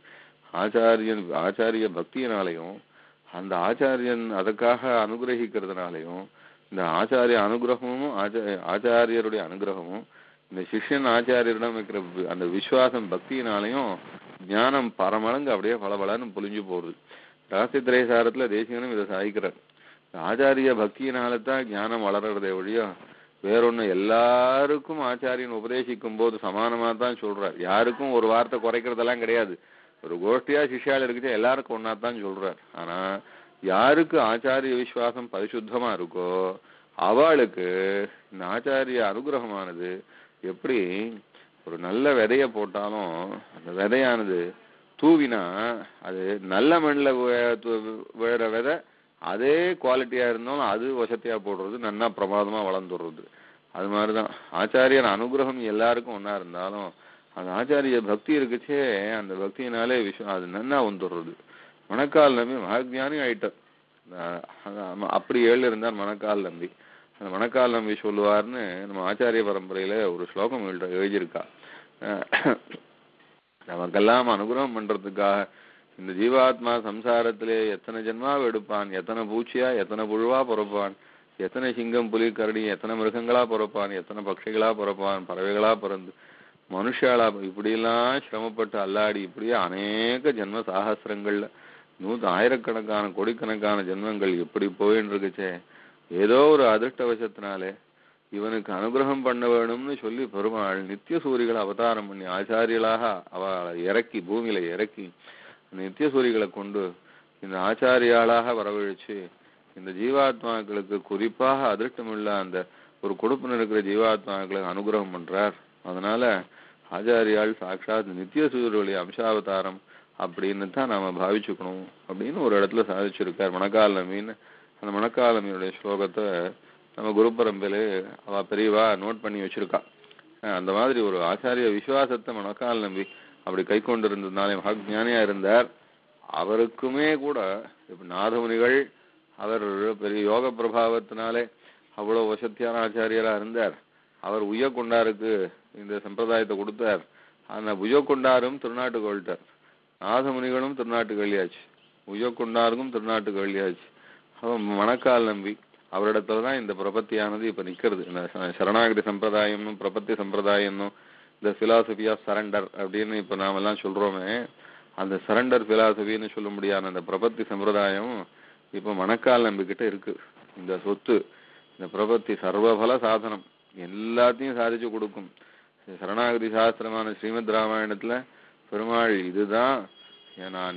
ஆச்சாரிய பக்தியினாலையும் அந்த ஆச்சாரியன் அதுக்காக அனுகிரகிக்கிறதுனாலையும், இந்த ஆச்சாரிய அனுகிரகமும் ஆச்சாரியருடைய அனுகிரகமும் இந்த சிஷ்யன் ஆச்சாரியரிடம் இருக்கிற அந்த விசுவாசம் பக்தியினாலையும் ஞானம் பரமளங்கு அப்படியே பலபலன்னு பொழிஞ்சு போகுது. ரகசியத்திரைசாரத்துல தேசிகனும் இதை சாதிக்கிறார். ஆச்சாரிய பக்தியினால்தான் ஞானம் வளர்றதே ஒழிய வேறொன்னு எல்லாருக்கும் ஆச்சாரியன் உபதேசிக்கும் போது சமானமா தான் சொல்றார். யாருக்கும் ஒரு வார்த்தை குறைக்கிறதெல்லாம் கிடையாது. ஒரு கோஷ்டியா சிஷ்யால் இருக்குச்சு எல்லாருக்கும் ஒன்னாத்தான் சொல்றார். ஆனா யாருக்கு ஆச்சாரிய விசுவாசம் பரிசுத்தமா இருக்கோ அவளுக்கு இந்த ஆச்சாரிய அனுகிரகமானது எப்படி ஒரு நல்ல விதைய போட்டாலும் அந்த விதையானது தூவினா அது நல்ல மண்ணில் விழுற விதை அதே குவாலிட்டியா இருந்தாலும் அது வசதியா போடுறது நன்னா பிரமாதமா வளர்ந்துடுறது. அது மாதிரிதான் ஆச்சாரியன் அனுகிரகம் எல்லாருக்கும் ஒன்னா இருந்தாலும் அந்த ஆச்சாரிய பக்தி இருக்குச்சே அந்த பக்தியினாலே அது நன்னா வந்துடுறது. மணக்கால் நம்பி மகாஜானி ஆயிட்டார். அப்படி ஏழு இருந்தார் மணக்கால் நம்பி. அந்த மணக்கால் நம்பி சொல்லுவார்னு நம்ம ஆச்சாரிய பரம்பரையில ஒரு ஸ்லோகம் எழுதியிருக்கா. நமக்கெல்லாம் அனுகிரகம் பண்றதுக்காக இந்த ஜீவாத்மா சம்சாரத்திலே எத்தனை ஜென்மாவை எடுப்பான், எத்தனை பூச்சியா எத்தனை புழுவா பிறப்பான், எத்தனை சிங்கம் புலி கரடி எத்தனை மிருகங்களா பிறப்பான், எத்தனை பட்சிகளா பிறப்பான், பறவைகளா பிறந்து மனுஷாலா இப்படியெல்லாம் சிரமப்பட்டு அல்லாடி இப்படியே அநேக ஜென்ம சாகசிரங்கள்ல ஆயிரக்கணக்கான கோடிக்கணக்கான ஜென்மங்கள் எப்படி போயின்னு இருக்குச்சே ஏதோ ஒரு அதிர்ஷ்டவசத்தினாலே இவனுக்கு அனுகிரகம் பண்ண வேணும்னு சொல்லி பெருமாள் நித்திய சூரிகளை அவதாரம் பண்ணி ஆச்சாரியலாக அவளை இறக்கி பூமியில இறக்கி நித்திய சூரிகளை கொண்டு இந்த ஆச்சாரியாளாக வரவழைச்சு இந்த ஜீவாத்மாக்களுக்கு குறிப்பாக அதிர்ஷ்டமுள்ள அந்த ஒரு கொடுப்புன்னு இருக்கிற ஜீவாத்மாக்களுக்கு அனுகிரகம் பண்றார். அதனால ஆச்சாரியால் சாட்சாத் நித்திய சூரியனுடைய அம்சாவதாரம் அப்படின்னு தான் நாம பாவிச்சுக்கணும் அப்படின்னு ஒரு இடத்துல சாதிச்சிருக்கார் மணக்கால் நம்பின்னு. அந்த மணக்கால் நம்பியுடைய ஸ்லோகத்தை நம்ம குரு பரம்பரையிலே அவ பெரியவா நோட் பண்ணி வச்சிருக்கா. அந்த மாதிரி ஒரு ஆச்சாரிய விசுவாசத்தை மணக்கால் நம்பி அப்படி கை கொண்டு இருந்ததுனாலே மகாஜானியா இருந்தார். அவருக்குமே கூட இப்ப நாதமுனிகள் அவர் பெரிய யோக பிரபாவத்தினாலே அவ்வளவு வசத்தியான ஆச்சாரியரா இருந்தார். அவர் உய்யக்கொண்டாருக்கு இந்த சம்பிரதாயத்தை கொடுத்தார். ஆனா உய்யக்கொண்டாரும் திருநாட்டுக்கு வழிட்டார். நாதமுனிகளும் திருநாட்டுக்கு வழியாச்சு, உய்யக்கொண்டாருக்கும் திருநாட்டுக்கு வழியாச்சு. அவன் மணக்கால் நம்பி அவரிடத்துலதான் இந்த பிரபத்தியானது இப்ப நிக்கிறது. சரணாகதி சம்பிரதாயம்னும் பிரபத்தி சம்பிரதாயம்னும் இந்த பிலாசபி ஆஃப் சரண்டர் அப்படின்னு இப்ப நாமெல்லாம் சொல்றோமே, அந்த சரண்டர் பிலாசபின்னு சொல்ல முடியாத அந்த பிரபத்தி சம்பிரதாயம் இப்ப மணக்கால் நம்பிக்கிட்ட இருக்கு. இந்த சொத்து இந்த பிரபத்தி சர்வபல சாதனம் எல்லாத்தையும் சாதிச்சு கொடுக்கும். சரணாகதி சாஸ்திரமான ஸ்ரீமத் ராமாயணத்துல பெருமாள் இதுதான் நான்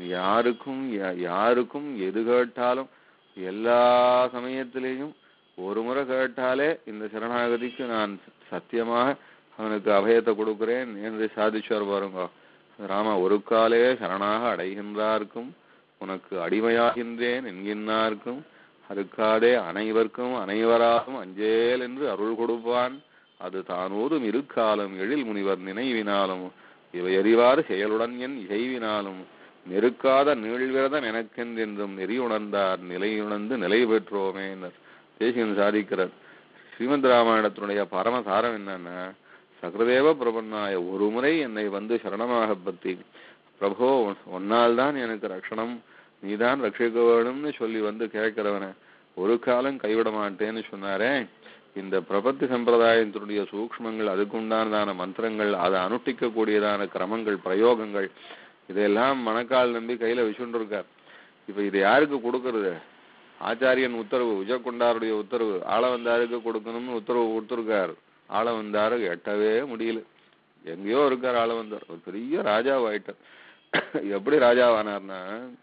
யாருக்கும் எது கேட்டாலும் எல்லா சமயத்திலேயும் ஒரு முறை கேட்டாலே இந்த சரணாகதிக்கு நான் சத்தியமாக அவனுக்கு அபயத்தை கொடுக்கிறேன் என்று சாதிச்சார் பாருங்க. ராம ஒரு காலே சரணாக அடைகின்றார்க்கும் உனக்கு அடிமையாகின்றேன் என்கின்றார்க்கும் அறுக்காதே அனைவருக்கும் அனைவராகும் அஞ்சேல் என்று அருள் கொடுப்பான். அது தானோதும் இருக்காலும் எழில் முனிவர் நினைவினாலும் இவை அறிவாறு செயலுடன் என் இசைவினாலும் நெருக்காத நீழ்விரதம் எனக்கென்றென்றும் நெறியுணர்ந்தார் நிலையுணர்ந்து நிலை பெற்றோமே என்றார் தேசிகன் சாதிக்கிறார். ஸ்ரீமத் ராமாயணத்தினுடைய பரமசாரம் என்னன்னா, சகதேவ பிரபன்னாய ஒரு முறை என்னை வந்து சரணமாக பத்தி பிரபோ ஒன்னால் தான் எனக்கு ரட்சணம், நீதான் ரட்சிக்க வேணும்னு சொல்லி வந்து கேட்கிறவன ஒரு காலம் கைவிட மாட்டேன்னு சொன்னாரே. இந்த பிரபத்தி சம்பிரதாயத்தினுடைய சூக்ஷ்மங்கள், அதுக்குண்டானதான மந்திரங்கள், அதை அனுஷ்டிக்க கூடியதான கிரமங்கள், பிரயோகங்கள் இதெல்லாம் மணக்கால் நம்பி கையில வச்சுட்டு இருக்கார். இப்ப இது யாருக்கு கொடுக்கறது? ஆச்சாரியன் உத்தரவு, விஜயகொண்டாருடைய உத்தரவு, ஆளவந்தாருக்கு கொடுக்கணும்னு உத்தரவு கொடுத்துருக்கார். ஆளவந்தாரு எட்டவே முடியல, எங்கேயோ இருக்கார் ஆளவந்தார். ஒரு பெரிய ராஜாவாயிட்டார். எப்படி ராஜாவானார்னா,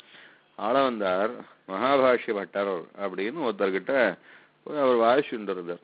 ஆளவந்தார் மகாபாஷ்ய பட்டர் அப்படின்னு ஒருத்தர்கிட்ட அவர் வாசிச்சுட்டு இருந்தார்.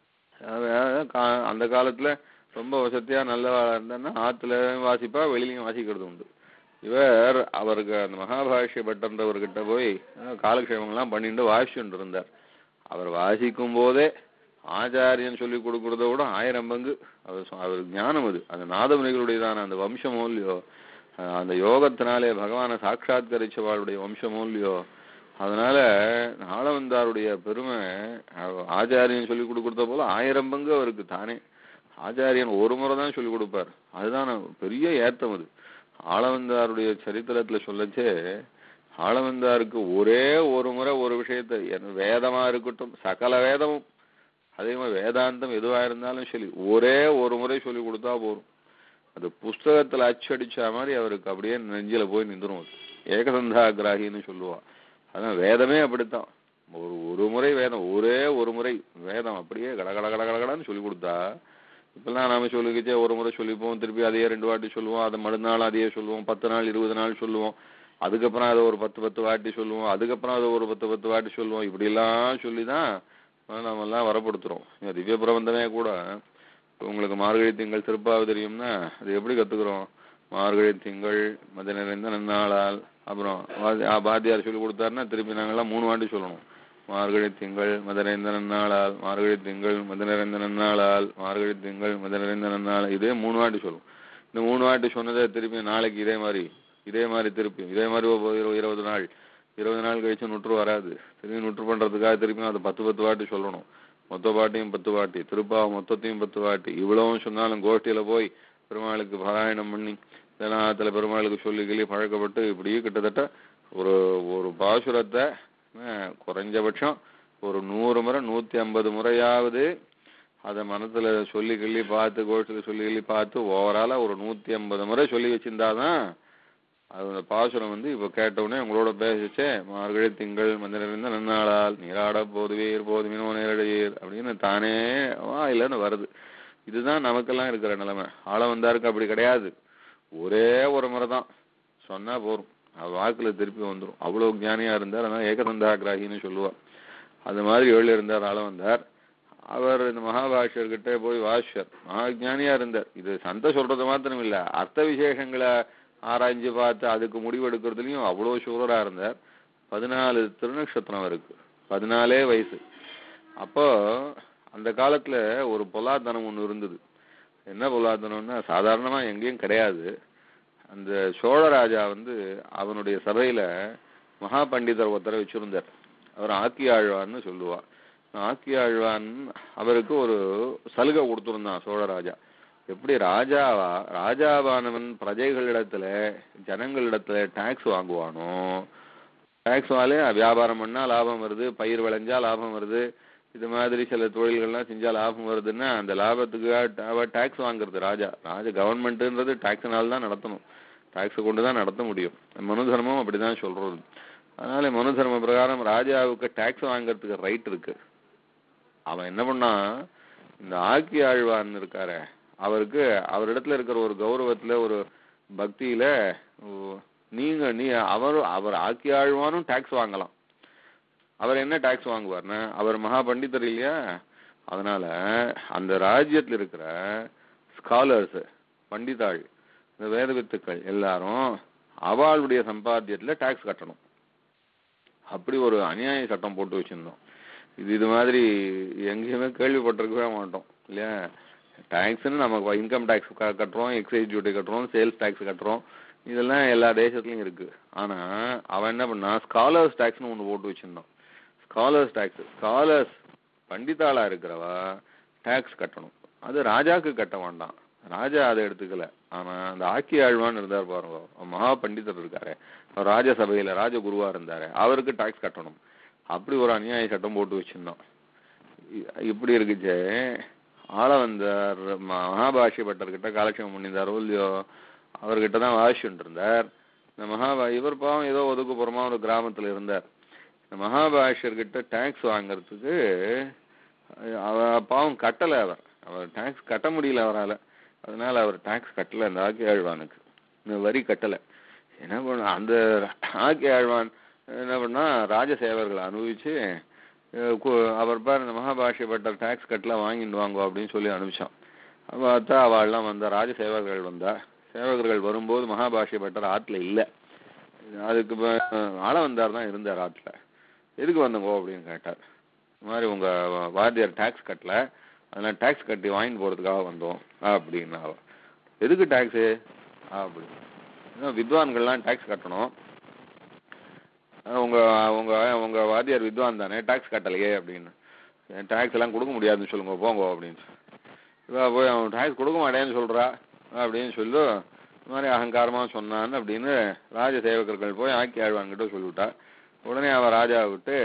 அந்த காலத்துல ரொம்ப வசதியா நல்லவாளா இருந்தாருன்னா ஆத்துல வாசிப்பா வெளியிலையும் வாசிக்கிறது உண்டு. இவர் அவருக்கு அந்த மகாபாஷ்ய பட்டன்றவர்கிட்ட போய் காலக்ஷேமங்கள்லாம் பண்ணிட்டு வாசிச்சுட்டு இருந்தார். அவர் வாசிக்கும் போதே ஆச்சாரியன் சொல்லி கொடுக்கறத விட 1000 பங்கு அவர் ஞானம். அது நாதமுனிகளுடையதான அந்த வம்சமூல்யோ, அந்த யோகத்தினாலே பகவானை சாட்சாத்கரிச்சவாளுடைய வம்சமூல்யோ. அதனால ஆளவந்தாருடைய பெருமை ஆச்சாரியன் சொல்லி கொடுக்கறத போல 1000 பங்கு அவருக்கு தானே. ஆச்சாரியன் ஒரு முறை தான் சொல்லி கொடுப்பார், அதுதான் பெரிய ஏத்தம். அது ஆளவந்தாருடைய சரித்திரத்துல சொல்லச்சே, ஆளவந்தாருக்கு ஒரே ஒரு முறை ஒரு விஷயத்தை, வேதமா இருக்கட்டும் சகல வேதமும் அதே மாதிரி வேதாந்தம் எதுவா இருந்தாலும் சொல்லி ஒரே ஒரு முறை சொல்லி கொடுத்தா போதும். அது புஸ்தகத்துல அச்சடிச்ச மாதிரி அவருக்கு அப்படியே நெஞ்சில போய் நின்றுடும். ஏகசந்தாகிராகின்னு சொல்லுவா. அதான் வேதமே அப்படித்தான். ஒரு முறை வேதம், ஒரே ஒரு முறை வேதம் அப்படியே கடகடன்னு சொல்லி கொடுத்தா, இப்பெல்லாம் நாம சொல்லிக்கிச்சே ஒரு முறை சொல்லிப்போம், திருப்பி அதையே 2 வாட்டி சொல்லுவோம், அதை மறுநாள் அதையே சொல்லுவோம், 10 நாள் 20 நாள் சொல்லுவோம், அதுக்கப்புறம் அதை ஒரு 10 வாட்டி சொல்லுவோம், அதுக்கப்புறம் அதை ஒரு 10 வாட்டி சொல்லுவோம். இப்படிலாம் சொல்லிதான் நம்ம எல்லாம் வரப்படுத்துறோம். திவ்ய பிரபந்தமே கூட உங்களுக்கு மார்கழி திங்கள் திருப்பாவை தெரியும்னா அது எப்படி கத்துக்கிறோம்? மார்கழி திங்கள் மத நிறைந்த நன்னாளால், அப்புறம் பாத்தியார் சொல்லி கொடுத்தாருன்னா திருப்பி நாங்கெல்லாம் 3 வாட்டி சொல்லணும். மார்கழி திங்கள் மத நிறைந்த நன்னாளால், மார்கழி திங்கள் மத நிறைந்த நன்னாளால், மார்கழி திங்கள் மத நிறைந்த நன்னாள், இதே 3 வாட்டி சொல்லும். இந்த 3 வாட்டி சொன்னதே திருப்பி நாளைக்கு இதே மாதிரி திருப்பி இதே மாதிரி 20 நாள் கழிச்சு நுற்று வராது. திரும்பி நுற்று பண்றதுக்காக திருப்பியும் அதை 10 வாட்டி சொல்லணும். மொத்த பாட்டையும் 10 வாட்டி, திருப்பாவை மொத்தத்தையும் 10 வாட்டி, இவ்வளவும் சொன்னாலும் கோஷ்டியில போய் பெருமாளுக்கு பாராயணம் பண்ணி தினத்துல பெருமாளுக்கு சொல்லி பழக்கப்பட்டு இப்படி கிட்டத்தட்ட ஒரு பாசுரத்தை குறைஞ்சபட்சம் ஒரு 100 முறை 150 முறையாவது அதை மனத்துல சொல்லி பார்த்து, கோஷ்டியில சொல்லி பார்த்து ஓவராலா ஒரு 150 முறை சொல்லி வச்சிருந்தாதான் அது பாசுரம் இப்ப கேட்டவுடனே உங்களோட பேசிச்சே மார்கழி திங்கள் மந்திரிந்த நன்னாளால் நீராட போதுவீர் போதுமீனோ நேரடியீர் அப்படின்னு தானே இல்லைன்னு வருது. இதுதான் நமக்கெல்லாம் இருக்கிற நிலைமை. ஆள வந்தாருக்கு அப்படி கிடையாது. ஒரே ஒரு முறை தான் சொன்னா போரும், வாக்குல திருப்பி வந்துடும். அவ்வளவு ஞானியா இருந்தார். அதனால ஏகசந்தாகிராகின்னு சொல்லுவார். அது மாதிரி இருந்தார் ஆள வந்தார். அவர் இந்த மகாபாஷ்யர்கிட்ட போய் வாஷ்யர் மகா ஞானியா இருந்தார். இது சந்த சொல்றது மாத்திரம் இல்ல, அர்த்த விசேஷங்களை ஆராய்ஞ்சு பார்த்து அதுக்கு முடிவெடுக்கிறதுலயும் அவ்வளவு சூரரா இருந்தார். 14 திருநக்ஷத்திரம் இருக்கு, 14 வயசு. அப்போ அந்த காலத்துல ஒரு பொல்லாத்தனம் ஒண்ணு இருந்தது. என்ன பொல்லாத்தனம்னா சாதாரணமா எங்கேயும் கிடையாது. அந்த சோழராஜா அவனுடைய சபையில மகா பண்டிதர் ஒருத்தரை வச்சிருந்தார். அவர் ஆக்கியாழ்வான்னு சொல்லுவா. ஆக்கியாழ்வான் அவருக்கு ஒரு சலுகை கொடுத்துருந்தான் சோழராஜா. எப்படி ராஜாவானவன் பிரஜைகளிடத்துல ஜனங்களிடத்துல டாக்ஸ் வாங்குவானோ, டாக்ஸ் வாலே வியாபாரம் பண்ணா லாபம் வருது, பயிர் விளைஞ்சா லாபம் வருது, இது மாதிரி சில தொழில்கள்லாம் செஞ்சா லாபம் வருதுன்னா அந்த லாபத்துக்கு டாக்ஸ் வாங்குறது ராஜா கவர்மெண்ட்ன்றது டாக்ஸ்னால தான் நடத்தணும், டாக்ஸ் கொண்டு தான் நடத்த முடியும். மனு தர்மம் அப்படிதான் சொல்றது. அதனால மனு தர்ம பிரகாரம் ராஜாவுக்கு டாக்ஸ் வாங்கறதுக்கு ரைட் இருக்கு. அவன் என்ன பண்ணா, இந்த ஆக்கி ஆழ்வான் இருக்காரு அவருக்கு அவரிடத்துல இருக்கிற ஒரு கௌரவத்துல ஒரு பக்தியில அவர் ஆக்கி ஆழ்வானும் டாக்ஸ் வாங்கலாம். அவர் என்ன டாக்ஸ் வாங்குவார்னா அவர் மகா பண்டிதர் இல்லையா, அதனால அந்த ராஜ்யத்துல இருக்கிற ஸ்காலர்ஸ் பண்டிதாள் இந்த வேத வித்துக்கள் எல்லாரும் அவளுடைய சம்பாத்தியத்துல டாக்ஸ் கட்டணும். அப்படி ஒரு அநியாய சட்டம் போட்டு வச்சிருந்தோம். இது மாதிரி எங்கேயுமே கேள்விப்பட்டிருக்கவே மாட்டோம் இல்லையா. டாக்ஸ்ன்னு நம்ம இன்கம் டாக்ஸ் கட்டுறோம், எக்ஸைஸ் டியூட்டி கட்டுறோம், சேல்ஸ் டாக்ஸ் கட்டுறோம், இதெல்லாம் எல்லா தேசத்துலயும் இருக்கு. ஆனா அவன் என்ன பண்ணா ஸ்காலர்ஸ் டாக்ஸ்னு ஒண்ணு போட்டு வச்சிருந்தான். ஸ்காலர்ஸ் டாக்ஸ், ஸ்காலர்ஸ் பண்டிதாளா இருக்கிறவா டாக்ஸ் கட்டணும். அது ராஜாக்கு கட்ட வேண்டாம், ராஜா அதை எடுத்துக்கல. ஆனா அந்த ஆக்கி ஆழ்வான்னு இருந்தார் பாருங்க, மகா பண்டிதர் இருக்காரு, அவர் ராஜசபையில ராஜகுருவா இருந்தாரு, அவருக்கு டாக்ஸ் கட்டணும். அப்படி ஒரு அநியாய சட்டம் போட்டு வச்சிருந்தோம். இப்படி இருக்குச்சே ஆள வந்தார் மகாபாஷ்ய பட்டர்கிட்ட காலட்சேபம் பண்ணியிருந்தாரோ இல்லையோ, அவர்கிட்ட தான் வாசிச்சுட்டு இருந்தார். இந்த இவர் பாவம் ஏதோ ஒதுக்குப்புறமா ஒரு கிராமத்துல இருந்தார். இந்த மகாபாஷ்யர்கிட்ட டாக்ஸ் வாங்கறதுக்கு பாவம் கட்டலை. அவர் டாக்ஸ் கட்ட முடியல அவரால். அதனால அவர் டாக்ஸ் கட்டலை. அந்த ஆக்கி ஆழ்வானுக்கு இந்த வரி கட்டலை. என்ன பண்ண அந்த ஆக்கி ஆழ்வான் என்ன பண்ணா ராஜசேவர்களை அனுபவிச்சு அவர் பாரு இந்த மகாபாஷ்ய பட்டர் டாக்ஸ் கட்டலாம் வாங்கிட்டு வாங்கோ அப்படின்னு சொல்லி அனுப்பிச்சான். பார்த்தா அவள்லாம் வந்தா, ராஜசேவர்கள் வந்தா. சேவகர்கள் வரும்போது மகாபாஷ்ய பட்டர் ஆற்றுல இல்லை. அதுக்கு ஆள வந்தார் தான் இருந்தார் ஆற்றுல. எதுக்கு வந்தங்கோ அப்படின்னு கேட்டார். இந்த மாதிரி உங்க வாத்தியார் டாக்ஸ் கட்டல, அதனால டாக்ஸ் கட்டி வாங்கிட்டு போறதுக்காக வந்தோம் அப்படின்னா. எதுக்கு டாக்ஸு அப்படின்னு, வித்வான்கள்லாம் டாக்ஸ் கட்டணும், உங்க உங்க உங்க வாத்தியார் வித்வான் தானே டாக்ஸ் கட்டலையே அப்படின்னு. டாக்ஸ் எல்லாம் கொடுக்க முடியாதுன்னு சொல்லுங்க போங்க அப்படின்னு. போய் அவன் டாக்ஸ் கொடுக்க மாட்டேன்னு சொல்றா அப்படின்னு சொல்லு இந்த மாதிரி அகங்காரமா சொன்னான்னு அப்படின்னு ராஜசேவகர்கள் போய் ஆக்கி ஆழ்வான்கிட்ட சொல்லிவிட்டா. உடனே அவன் ராஜாவை விட்டு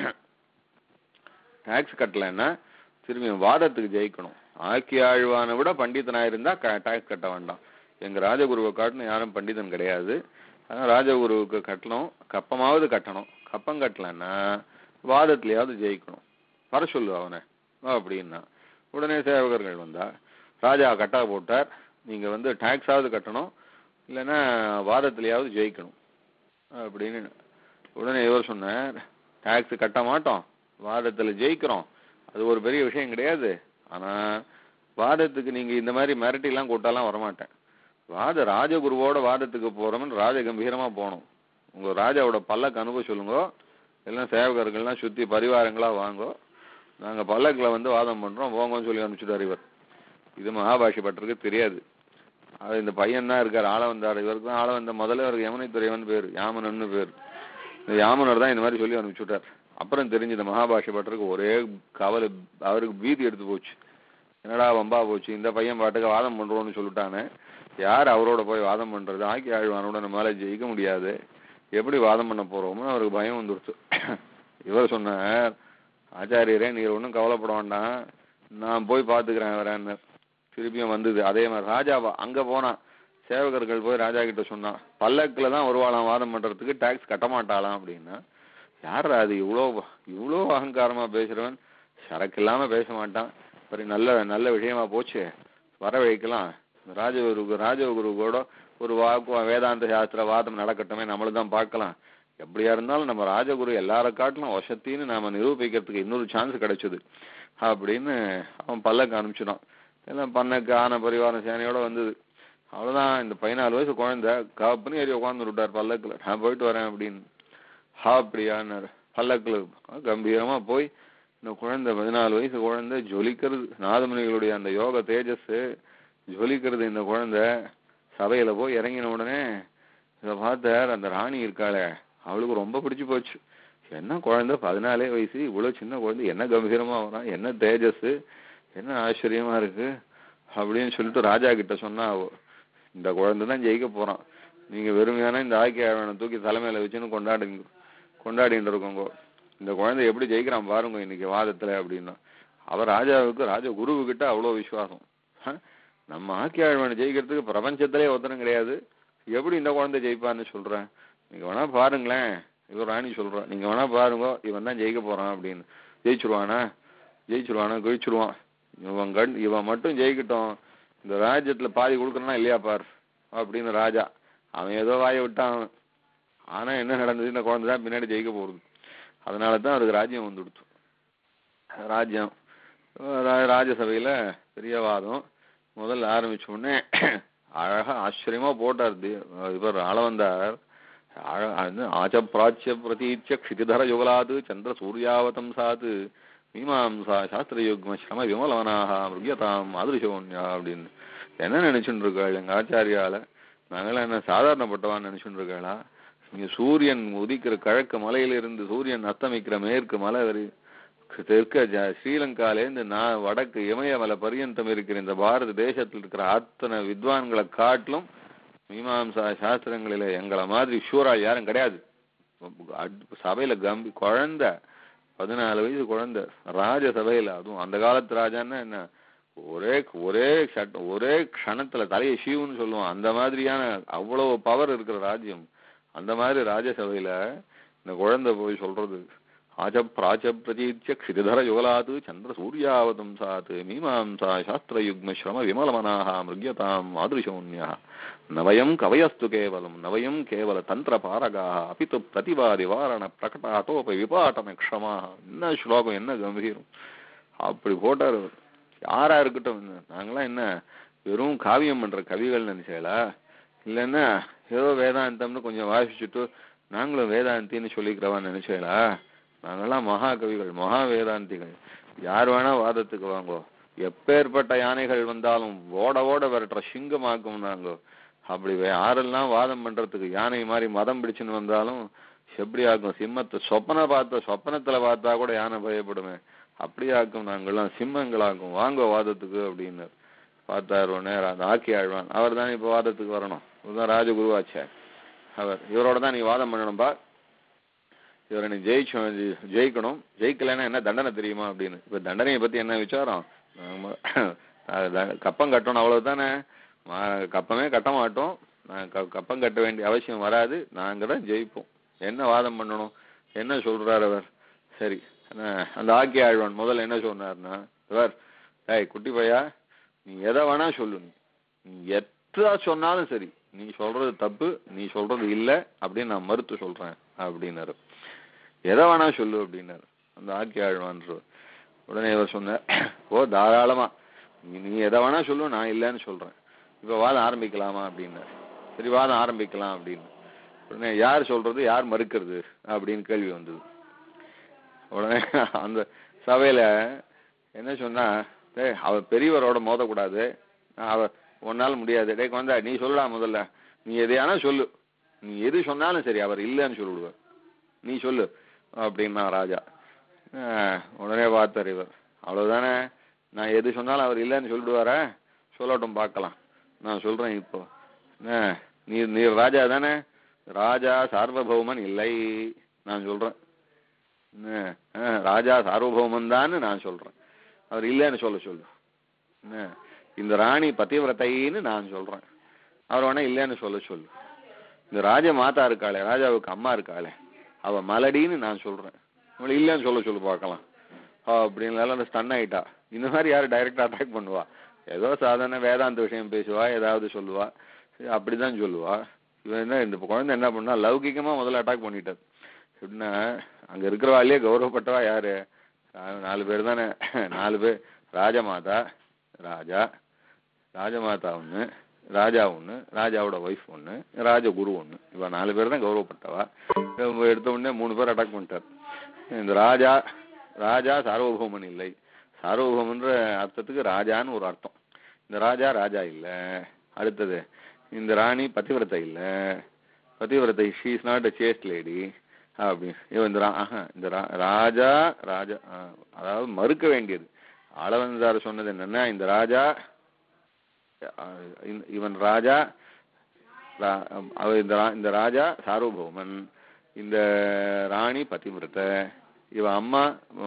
டாக்ஸ் கட்டலைன்னா திரும்பி வாதத்துக்கு ஜெயிக்கணும். ஆக்கி ஆழ்வானை விட பண்டிதனா இருந்தா டாக்ஸ் கட்ட வேண்டாம். எங்க ராஜகுருவை காட்டுன்னு யாரும் பண்டிதன் கிடையாது, அதான் ராஜகுருவுக்கு கட்டணும், கப்பமாவது கட்டணும். கப்பம் கட்டலன்னா வாதத்திலேயாவது ஜெயிக்கணும், வர சொல்லு அவனை அப்படின்னா. உடனே சேவகர்கள் வந்தா ராஜா கட்டா போட்டார், நீங்க டாக்ஸாவது கட்டணும், இல்லைன்னா வாதத்திலேயாவது ஜெயிக்கணும் அப்படின்னு. உடனே இவர் சொன்னார், டாக்ஸ் கட்ட மாட்டோம், வாதத்தில் ஜெயிக்கிறோம், அது ஒரு பெரிய விஷயம் கிடையாது. ஆனா வாதத்துக்கு நீங்க இந்த மாதிரி மிரட்டிலாம் கூட்டாலாம் வரமாட்டேன். ராஜகுருவோட வாதத்துக்கு போறோம்னு ராஜ கம்பீரமா போகணும். உங்க ராஜாவோட பல்லக்கு அனுப்ப சொல்லுங்க, எல்லாம் சேவகர்கள்லாம் சுத்தி பரிவாரங்களா வாங்கோ, நாங்க பல்லக்கில் வாதம் பண்றோம் போங்கன்னு சொல்லி அனுப்பிச்சுட்டார் இவர். இது மகாபாஷி பட்டருக்கு தெரியாது. அது இந்த பையன் தான் இருக்காரு ஆளவந்தார், இவருக்கு தான் ஆளவந்த முதல்ல அவருக்கு யமுனை துறைவன் பேர், யாமனன்னு பேர். இந்த யாமனர் தான் இந்த மாதிரி சொல்லி அனுப்பிச்சுட்டார். அப்புறம் தெரிஞ்சு இந்த மகாபாஷி பட்டருக்கு ஒரே கவலை, அவருக்கு பீதி எடுத்து போச்சு. என்னடா வம்பா போச்சு, இந்த பையன் பாட்டுக்கு வாதம் பண்றோம்னு சொல்லிட்டானே, யார் அவரோட போய் வாதம் பண்றது, ஆக்கி ஆழ்வானோட நம்மளால ஜெயிக்க முடியாது, எப்படி வாதம் பண்ண போறோம்னு அவருக்கு பயம் வந்துடுச்சு. இவர் சொன்னார், ஆச்சாரியரே நீர் ஒன்றும் கவலைப்பட வேண்டாம், நான் போய் பார்த்துக்கிறேன் வரேன்னு. திருப்பியும் வந்தது அதே மாதிரி. ராஜாவா அங்க போனான், சேவகர்கள் போய் ராஜா கிட்ட சொன்னான், பல்லக்கில் தான் வருவாளாம் வாதம் பண்றதுக்கு, டாக்ஸ் கட்ட மாட்டாளாம் அப்படின்னா. யார் அது இவ்வளோ அகங்காரமா பேசுறவன், சரக்கு இல்லாம பேச மாட்டான், சரி நல்ல நல்ல விஷயமா போச்சு, வர வைக்கலாம். ராஜகுருவோட ஒரு வேதாந்த சாஸ்திர வாதம் நடக்கட்டுமே, நம்மளும் தான் பார்க்கலாம். எப்படியா இருந்தாலும் நம்ம ராஜகுரு எல்லார காட்டிலும் வசத்தின்னு நாம நிரூபிக்கிறதுக்கு இன்னொரு சான்ஸ் கிடைச்சது அப்படின்னு அவன் பல்லக்கு அனுப்பிச்சிடான். எல்லாம் பண்ணக்கு ஆன பரிவாரம் சேனையோட வந்தது. அவ்வளவுதான், இந்த 14 வயசு குழந்தை கப்புன்னு ஏறி உட்காந்து விட்டார் பல்லக்குல, நான் போயிட்டு வரேன் அப்படின்னு. அப்படியான்னாரு. பல்லக்குல கம்பீரமா போய் இந்த குழந்தை 14 வயசு குழந்தை ஜொலிக்கிறது, நாதமுனிகளுடைய அந்த யோக தேஜஸ் ஜொலிக்கிறது. இந்த குழந்தை சபையில போய் இறங்கின உடனே இதை பார்த்தார், அந்த ராணி இருக்காளே அவளுக்கு ரொம்ப பிடிச்சு போச்சு. என்ன குழந்தை 14 வயசு, இவ்வளவு சின்ன குழந்தை, என்ன கம்பீரமா வரான், என்ன தேஜஸ், என்ன ஆச்சரியமா இருக்கு அப்படின்னு சொல்லிட்டு ராஜா கிட்ட சொன்னா, இந்த குழந்தை தான் ஜெயிக்க போறான், நீங்க வெறுமையான இந்த ஆக்கியாவனை தூக்கி தலைமையில வச்சுன்னு கொண்டாடிட்டு இருக்கோங்க, இந்த குழந்தை எப்படி ஜெயிக்கிறான் பாருங்க இன்னைக்கு வாதத்துல அப்படின்னா. அவர் ராஜகுருவு கிட்ட அவ்வளவு விசுவாசம். நம்ம ஆக்கியாழ்வனை ஜெயிக்கிறதுக்கு பிரபஞ்சத்திலே ஒருத்தரும் கிடையாது, எப்படி இந்த குழந்தை ஜெயிப்பான்னு சொல்றேன், நீங்க வேணா பாருங்களேன். இவர் ராணி சொல்றான், நீங்க வேணா பாருங்க, இவன் தான் ஜெயிக்க போறான் அப்படின்னு. ஜெயிச்சிருவானா கழிச்சிருவான், இவன் மட்டும் ஜெயிக்கட்டும், இந்த ராஜ்யத்துல பாதி கொடுக்கறனா இல்லையா பார் அப்படின்னு ராஜா. அவன் ஏதோ வாய விட்டான், ஆனா என்ன நடந்தது, இந்த குழந்தை தான் பின்னாடி ஜெயிக்க போறது. அதனாலதான் அவருக்கு ராஜ்யம் வந்துடுச்சு. ராஜசபையில பெரிய வாதம் முதல்ல ஆரம்பிச்ச உடனே அழகா ஆச்சரியமா போட்டார் இவர் ஆளவந்தார். ஆச்ச பிராச்சிய பிரதீட்ச க்ஷிதிதர யுகலாது சந்திர சூர்யாவதம் சாத்து மீமாம்சா சாஸ்திர யுக்ம ஸ்ரம விமலவனாக மிருகதாம் ஆதிருஷோன்யா அப்படின்னு. என்ன நினைச்சுட்டு இருக்காள் எங்க ஆச்சாரியால, நாங்களாம் என்ன சாதாரணப்பட்டவான்னு நினைச்சுட்டு இருக்காளா? இங்க சூரியன் உதிக்கிற கிழக்கு மலையிலிருந்து சூரியன் அஸ்தமிக்கிற மேற்கு மலை வரை தெற்க ஸ்ரீலங்காலேருந்து வடக்கு இமயமலை பரியந்தம் இருக்கிற இந்த பாரத தேசத்தில் இருக்கிற அத்தனை வித்வான்களை காட்டிலும் மீமாம்சா சாஸ்திரங்களில எங்களை மாதிரி ஷூரால் யாரும் கிடையாது. சபையில குழந்தை 14 வயசு குழந்தை ராஜசபையில, அதுவும் அந்த காலத்து ராஜான்னா என்ன, ஒரே க்ஷணத்துல தலையை ஷீவுன்னு சொல்லுவான், அந்த மாதிரியான அவ்வளவு பவர் இருக்கிற ராஜ்யம். அந்த மாதிரி ராஜசபையில இந்த குழந்தை போய் சொல்றது, ஆச்ச பிராச்ச பிரதீட்ச க்ஷிதிதர யுகலாது சந்திர சூர்யாவதம் சாத்து மீமாம்சா சாஸ்திர யுக்ம ஸ்ரம விமலமனாக மிருகதாம் ஆதிருஷோன்யா நவயம் கவயஸ்து கேவலம் நவயம் கேவல தந்திர பாரகாக அபித்து பிரதிவாதி வாரண பிரகடாத்தோப விபாட்டன க்ஷமா. என்ன ஸ்லோகம், என்ன கம்பீரம், அப்படி போட்டார். யாரா இருக்கட்டும், நாங்களாம் என்ன வெறும் காவியம் பண்ற கவிகள் நினைச்சேலா, இல்லைன்னா ஏதோ வேதாந்தம்னு கொஞ்சம் வாசிச்சுட்டு நாங்களும் வேதாந்தின்னு சொல்லிக்கிறவான்னு நினைச்சேலா? நாங்கெல்லாம் மகாகவிகள், மகா வேதாந்திகள். யார் வேணா வாதத்துக்கு வாங்கோ, எப்பேற்பட்ட யானைகள் வந்தாலும் ஓட ஓட விரட்டுற சிங்கமாக்கும் நாங்க. அப்படி யாரெல்லாம் வாதம் பண்றதுக்கு யானை மாதிரி மதம் பிடிச்சுன்னு வந்தாலும் எப்படி ஆக்கும், சிம்மத்தை சொப்பனத்துல பார்த்தா கூட யானை பயப்படுமே, அப்படியாக்கும் நாங்கெல்லாம் சிம்மங்களாக்கும், வாங்க வாதத்துக்கு அப்படின்னு பார்த்தாரு. நேரம் அந்த ஆக்கி ஆழ்வான் அவர் தான் இப்ப வாதத்துக்கு வரணும், இதுதான் ராஜகுருவாச்சே அவர், இவரோட தான் நீ வாதம் பண்ணணும்பா, இவரை நீ ஜெயிக்கணும், ஜெயிக்கலைன்னா என்ன தண்டனை தெரியுமா அப்படின்னு. இப்ப தண்டனையை பத்தி என்ன விசாரம், கப்பம் கட்டணும் அவ்வளவுதானே, கப்பமே கட்ட மாட்டோம், நான் கப்பம் கட்ட வேண்டிய அவசியம் வராது, நாங்க தான் ஜெயிப்போம். என்ன வாதம் பண்ணணும், என்ன சொல்றார் அவர்? சரி, அந்த ஆக்கிய ஆழ்வான் முதல்ல என்ன சொன்னார்னா, இவர் குட்டி பையா, நீ எதை வேணா சொல்லு, நீ எத்தா சொன்னாலும் சரி, நீ சொல்றது தப்பு, நீ சொல்றது இல்லை அப்படின்னு நான் மறுத்து சொல்றேன் அப்படின்னாரு. எதை வேணா சொல்லு அப்படின்னாரு அந்த ஆக்கிய ஆழ்வான்ற. உடனே இவர் சொன்னார், ஓ தாராளமா நீ எதை வேணா சொல்லு, நான் இல்லைன்னு சொல்றேன், இப்ப வாதம் ஆரம்பிக்கலாமா அப்படின்னாரு. சரி வாதம் ஆரம்பிக்கலாம் அப்படின்னு. உடனே யார் சொல்றது, யார் மறுக்கிறது அப்படின்னு கேள்வி வந்தது. உடனே அந்த சபையில என்ன சொன்னா, அவ பெரியவரோட மோதக்கூடாது, அவ ஒன்னால முடியாது, டே வந்தா நீ சொல்லலாம், முதல்ல நீ எதையானா சொல்லு, நீ எது சொன்னாலும் சரி அவர் இல்லைன்னு சொல்லிவிடுவார், நீ சொல்லு அப்படின்னா ராஜா. உடனே பார்த்தார் இவர், அவ்வளவுதானே, நான் எது சொன்னாலும் அவர் இல்லைன்னு சொல்லிடுவார, சொல்லட்டும் பார்க்கலாம், நான் சொல்றேன் இப்போ. நீ ராஜா தானே, ராஜா சார்வபௌமன் இல்லை நான் சொல்றேன், ராஜா சார்வபௌமன் தான் நான் சொல்றேன், அவர் இல்லைன்னு சொல்லு. இந்த ராணி பதிவிரத்தைன்னு நான் சொல்றேன், அவர் வேணா இல்லைன்னு சொல்லு. இந்த ராஜ மாதா இருக்காளே, ராஜாவுக்கு அம்மா இருக்காளே, அவ மலடின்னு நான் சொல்றேன், அவளை இல்லைன்னு சொல்லு பார்க்கலாம் அப்படின்னு ஸ்டன் ஆயிட்டா. இந்த மாதிரி யாரு டைரக்டா அட்டாக் பண்ணுவா? ஏதோ சாதாரண வேதாந்த விஷயம் பேசுவா, ஏதாவது சொல்லுவா, அப்படிதான் சொல்லுவா. இவன் என்ன, இந்த குழந்தை என்ன பண்ணா, லௌகிகமா முதல்ல அட்டாக் பண்ணிட்டார். எப்படின்னா, அங்க இருக்கிறவாளே கௌரவப்பட்டவா யாரு, 4 பேர் தானே, 4 பேர், ராஜமாதா, ராஜா, ராஜமாதா ஒண்ணு, ராஜா ஒண்ணு, ராஜாவோட ஒய்ஃப் ஒண்ணு, ராஜகுரு ஒண்ணு, இவ 4 பேர் தான் கௌரவப்பட்டவா. எடுத்த உடனே 3 பேர் அட்டாக் பண்ணிட்டார். இந்த ராஜா சார்வபௌமன் இல்லை, சார்வபௌமன்ற அர்த்தத்துக்கு ராஜான்னு ஒரு அர்த்தம், இந்த ராஜா இல்ல. அடுத்தது, இந்த ராணி பதிவிரத்தை இல்ல, பதிவிரத்தை she is not a chaste lady அப்படி. இந்த ராஜா அதாவது மறுக்க வேண்டியது. ஆளவந்தார் சொன்னது என்னன்னா, இந்த ராஜா, இவன் ராஜா, இந்த ராஜா சார்வபௌமன், இந்த ராணி பதிவிரத்தை, இவன் அம்மா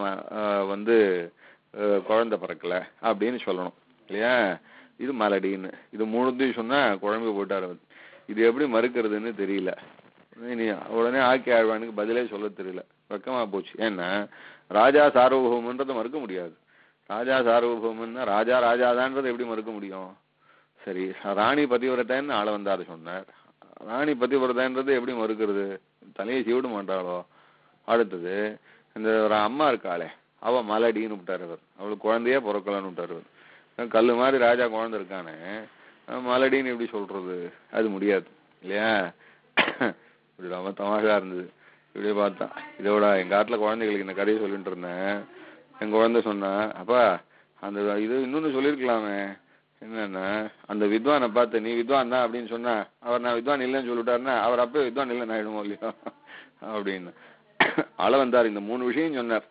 குழந்தை பிறக்கல அப்படின்னு சொல்லணும் இல்லையா? இது மலடின்னு, இது 3 சொன்னா குழம்பு போட்டார். இது எப்படி மறுக்கிறதுன்னு தெரியல. உடனே ஆக்கிய ஆழ்வானுக்கு பதிலே சொல்ல தெரியல, வெக்கமா போச்சு. ஏன்னா ராஜா சார்வபௌமன்றதை மறுக்க முடியாது. ராஜா சார்வபௌமன்னா ராஜாதான்றது எப்படி மறுக்க முடியும்? சரி, ராணி பதிவிரத்தைன்னு ஆளவந்தார் சொன்னார், ராணி பதிவிரத்தைன்றது எப்படி மறுக்கிறது? தலையை சீவிட மாட்டாளோ? அடுத்தது, இந்த ஒரு அம்மா இருக்காளே, அவ மலடின்னு விட்டார் அவர், அவளுக்கு குழந்தையே பிறக்கலான்னு விட்டார் அவர். கல்லு மாதிரி ராஜா குழந்தை இருக்கானே, மலடின்னு எப்படி சொல்றது? அது முடியாது இல்லையா? இப்படி ரொம்ப தமாஷா இருந்தது. இப்படியே பார்த்தா, இதோட எங்க ஆட்டுல குழந்தைகளுக்கு இந்த கதையை சொல்லிட்டு இருந்தேன். என் குழந்தை சொன்னா, அப்பா அந்த இது இன்னொன்னு சொல்லியிருக்கலாமே, என்னன்னா அந்த வித்வானை பார்த்து நீ வித்வான் தான் அப்படின்னு சொன்னா, அவர் நான் வித்வான் இல்லைன்னு சொல்லிட்டாருன்னா அவர் அப்பவே வித்வான் இல்லைன்னு ஆயிடுமோ இல்லையோ அப்படின்னு ஆளவந்தார் இந்த 3 விஷயம் சொன்னார்.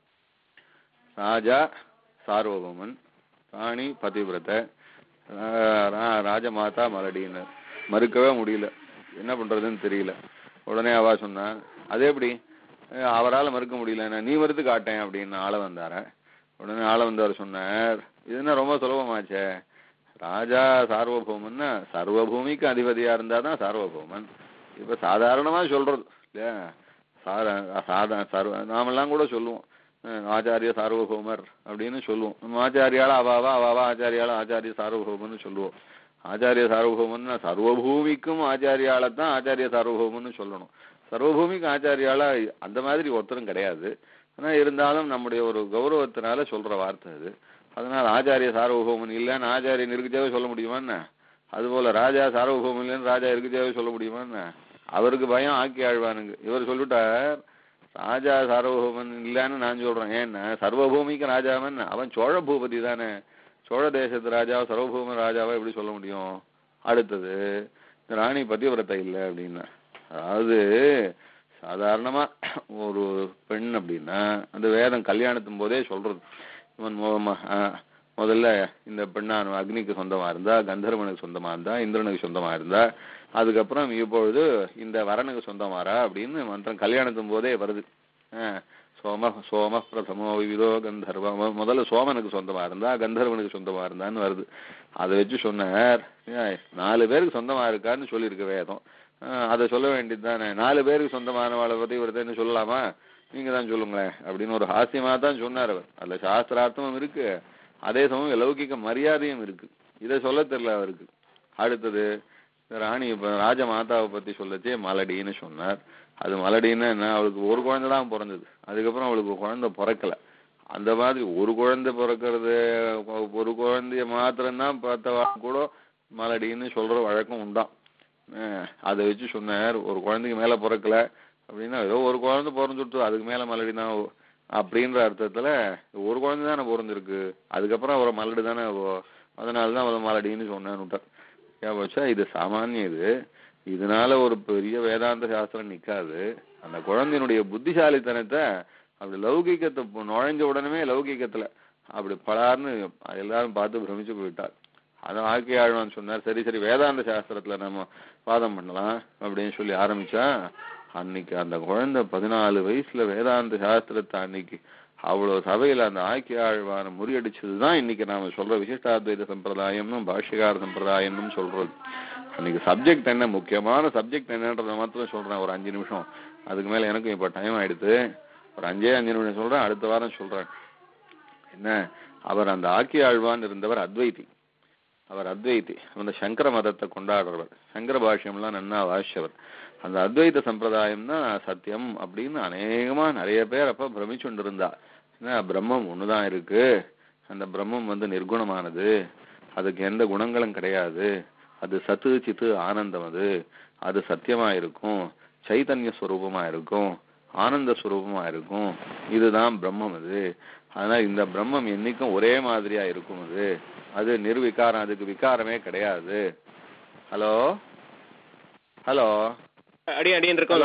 ராஜா சார்வபௌமன், ராணி பதிவிரத்தை, ராஜமாதா மலடின்னு மறுக்கவே முடியல, என்ன பண்றதுன்னு தெரியல. உடனே அவா சொன்னா, அது எப்படி அவரால் மறுக்க முடியல, நீ மறுத்து காட்டேன் அப்படின்னு ஆளவந்தார. உடனே ஆளவந்தார் சொன்னார், இதுன்னா ரொம்ப சுலபமாச்சே, ராஜா சார்வபௌமன்னா சர்வபூமிக்கு அதிபதியா இருந்தாதான் சார்வபௌமன். இப்ப சாதாரணமா சொல்றது இல்லையா, நாமெல்லாம் கூட சொல்லுவோம் ஆச்சாரிய சார்வபௌமர் அப்படின்னு சொல்லுவோம். நம்ம ஆச்சாரியால அவாவா ஆச்சாரியால ஆச்சாரிய சார்வபௌமன்னு சொல்லுவோம். ஆச்சாரிய சார்வபௌமன்னா சர்வபூமிக்கும் ஆச்சாரியாலத்தான் ஆச்சாரிய சார்வபௌமன்னு சொல்லணும். சர்வபூமிக்கு ஆச்சாரியால அந்த மாதிரி ஒருத்தரும் கிடையாது. ஆனா இருந்தாலும் நம்முடைய ஒரு கௌரவத்தினால சொல்ற வார்த்தை அது. அதனால ஆச்சாரிய சார்வபௌமன் இல்லைன்னு ஆச்சாரியன் இருக்குதேவே சொல்ல முடியுமான்னு, அதுபோல ராஜா சார்வபௌமன் இல்லைன்னு ராஜா இருக்குதேவே சொல்ல முடியுமான்னு அவருக்கு பயம் ஆக்கிய ஆழ்வானுங்க. இவர் சொல்லிட்டார், ராஜா சார்வபௌமன் இல்லைன்னு நான் சொல்றேன், ஏன்னா சர்வபூமிக்கு ராஜாவன் அவன் சோழ பூபதி தானே, சோழ தேசத்து ராஜாவை சர்வபௌம ராஜாவை எப்படி சொல்ல முடியும்? அடுத்தது, ராணி பதிவிரத்தை இல்லை அப்படின்னா, அதாவது சாதாரணமா ஒரு பெண் அப்படின்னா அந்த வேதம் கல்யாணத்தும் போதே சொல்றது, இவன் முதல்ல இந்த பெண்ணான அக்னிக்கு சொந்தமா இருந்தா, கந்தர்வனுக்கு சொந்தமா இருந்தா, இந்திரனுக்கு சொந்தமா இருந்தா, அதுக்கப்புறம் இப்பொழுது இந்த வரனுக்கு சொந்தமாறா அப்படின்னு மந்திரம் கல்யாணத்தும் போதே வருது. சோம பிரதமோ விவிதோ கந்தர்வ. முதல்ல சோமனுக்கு சொந்தமா இருந்தா கந்தர்வனுக்கு சொந்தமா இருந்தான்னு வருது. அதை வச்சு சொன்னார் 4 பேருக்கு சொந்தமா இருக்கான்னு சொல்லியிருக்க வேதம். அதை சொல்ல வேண்டியது தானே. 4 பேருக்கு சொந்தமானவாளை பத்தி ஒருத்தன்னு சொல்லலாமா? நீங்க தான் சொல்லுங்களேன் அப்படின்னு ஒரு ஹாஸ்யமா தான் சொன்னார் அவர். அதுல சாஸ்திரார்த்தமும் இருக்கு, அதே சமயம் லௌகிக மரியாதையும் இருக்கு. இதை சொல்ல தெரியல அவருக்கு. அடுத்தது ராணி ராஜ மாதாவை பத்தி சொல்லச்சே மலடின்னு சொன்னார். அது மலடின்னா என்ன, அவளுக்கு ஒரு குழந்தை தான் பிறந்தது, அதுக்கப்புறம் அவளுக்கு குழந்தை பிறக்கல. அந்த மாதிரி ஒரு குழந்தை பிறக்கிறது, ஒரு குழந்தைய மாத்திரம்தான் பார்த்தவா கூட மலடின்னு சொல்ற வழக்கம் உண்டாம். அதை வச்சு சொன்னார் ஒரு குழந்தைக்கு மேல பிறக்கல அப்படின்னா ஏதோ ஒரு குழந்தை பிறந்துட்டு அதுக்கு மேல மலடி தான் அப்படின்ற அர்த்தத்துல ஒரு குழந்தை தானே பிறந்திருக்கு, அதுக்கப்புறம் அவரை மலடி தானே, அதனாலதான் அவரை மலடின்னு சொன்னேன்னு வச்சா இது சாமானியம். இதனால ஒரு பெரிய வேதாந்த சாஸ்திரம் நிக்காது. அந்த குழந்தையினுடைய புத்திசாலித்தனத்தை அப்படி லௌகிக்கத்தை நுழைஞ்ச உடனே லௌகிக்கத்துல அப்படி பலார்னு எல்லாரும் பார்த்து பிரமிச்சு போயிட்டார். அதை ஆக்கி ஆழ்வான்னு சொன்னார். சரி சரி வேதாந்த சாஸ்திரத்துல நம்ம வாதம் பண்ணலாம் அப்படின்னு சொல்லி ஆரம்பிச்சா, அன்னைக்கு அந்த குழந்தை 14 வயசுல வேதாந்த சாஸ்திரத்தை அன்னைக்கு அவ்வளவு சபையில அந்த ஆக்கி ஆழ்வான முறியடிச்சதுதான் இன்னைக்கு நாம சொல்ற விசிஷ்டாத்வைத சம்பிரதாயம்னு பாஷ்யகார சம்பிரதாயம்னு சொல்றது. அன்னைக்கு சப்ஜெக்ட் என்ன, முக்கியமான சப்ஜெக்ட் என்னன்றத மாத்திரம் சொல்றேன் ஒரு 5 நிமிஷம். அதுக்கு மேல எனக்கும் இப்ப டைம் ஆயிடுது. ஒரு 5 நிமிஷம் சொல்றேன், அடுத்த வாரம் சொல்றேன். என்ன, அவர் அந்த ஆக்கி ஆழ்வான் இருந்தவர் அத்வைதி. அவர் அத்வைதி, அந்த சங்கர மதத்தை கொண்டாடுறவர், சங்கர பாஷ்யம்லாம் நன்னா வாசிச்சவர். அந்த அத்வைத சம்பிரதாயம் தான் சத்தியம் அப்படின்னு அநேகமா நிறைய பேர் அப்ப பிரமிச்சுண்டு இருந்தா. ஏன்னா பிரம்மம் ஒண்ணுதான் இருக்கு, அந்த பிரம்மம் நிர்குணமானது, அதுக்கு எந்த குணங்களும் கிடையாது, அது சத்து சித்து ஆனந்தம், அது சத்தியமா இருக்கும், சைத்தன்ய ஸ்வரூபமா இருக்கும், ஆனந்த ஸ்வரூபமா இருக்கும், இதுதான் பிரம்மம். அதனால இந்த பிரம்மம் என்னைக்கும் ஒரே மாதிரியா இருக்கும், அது நிர்விகாரம், அதுக்கு விகாரமே கிடையாது. ஹலோ ஹலோ அடியன் இருக்கோம்.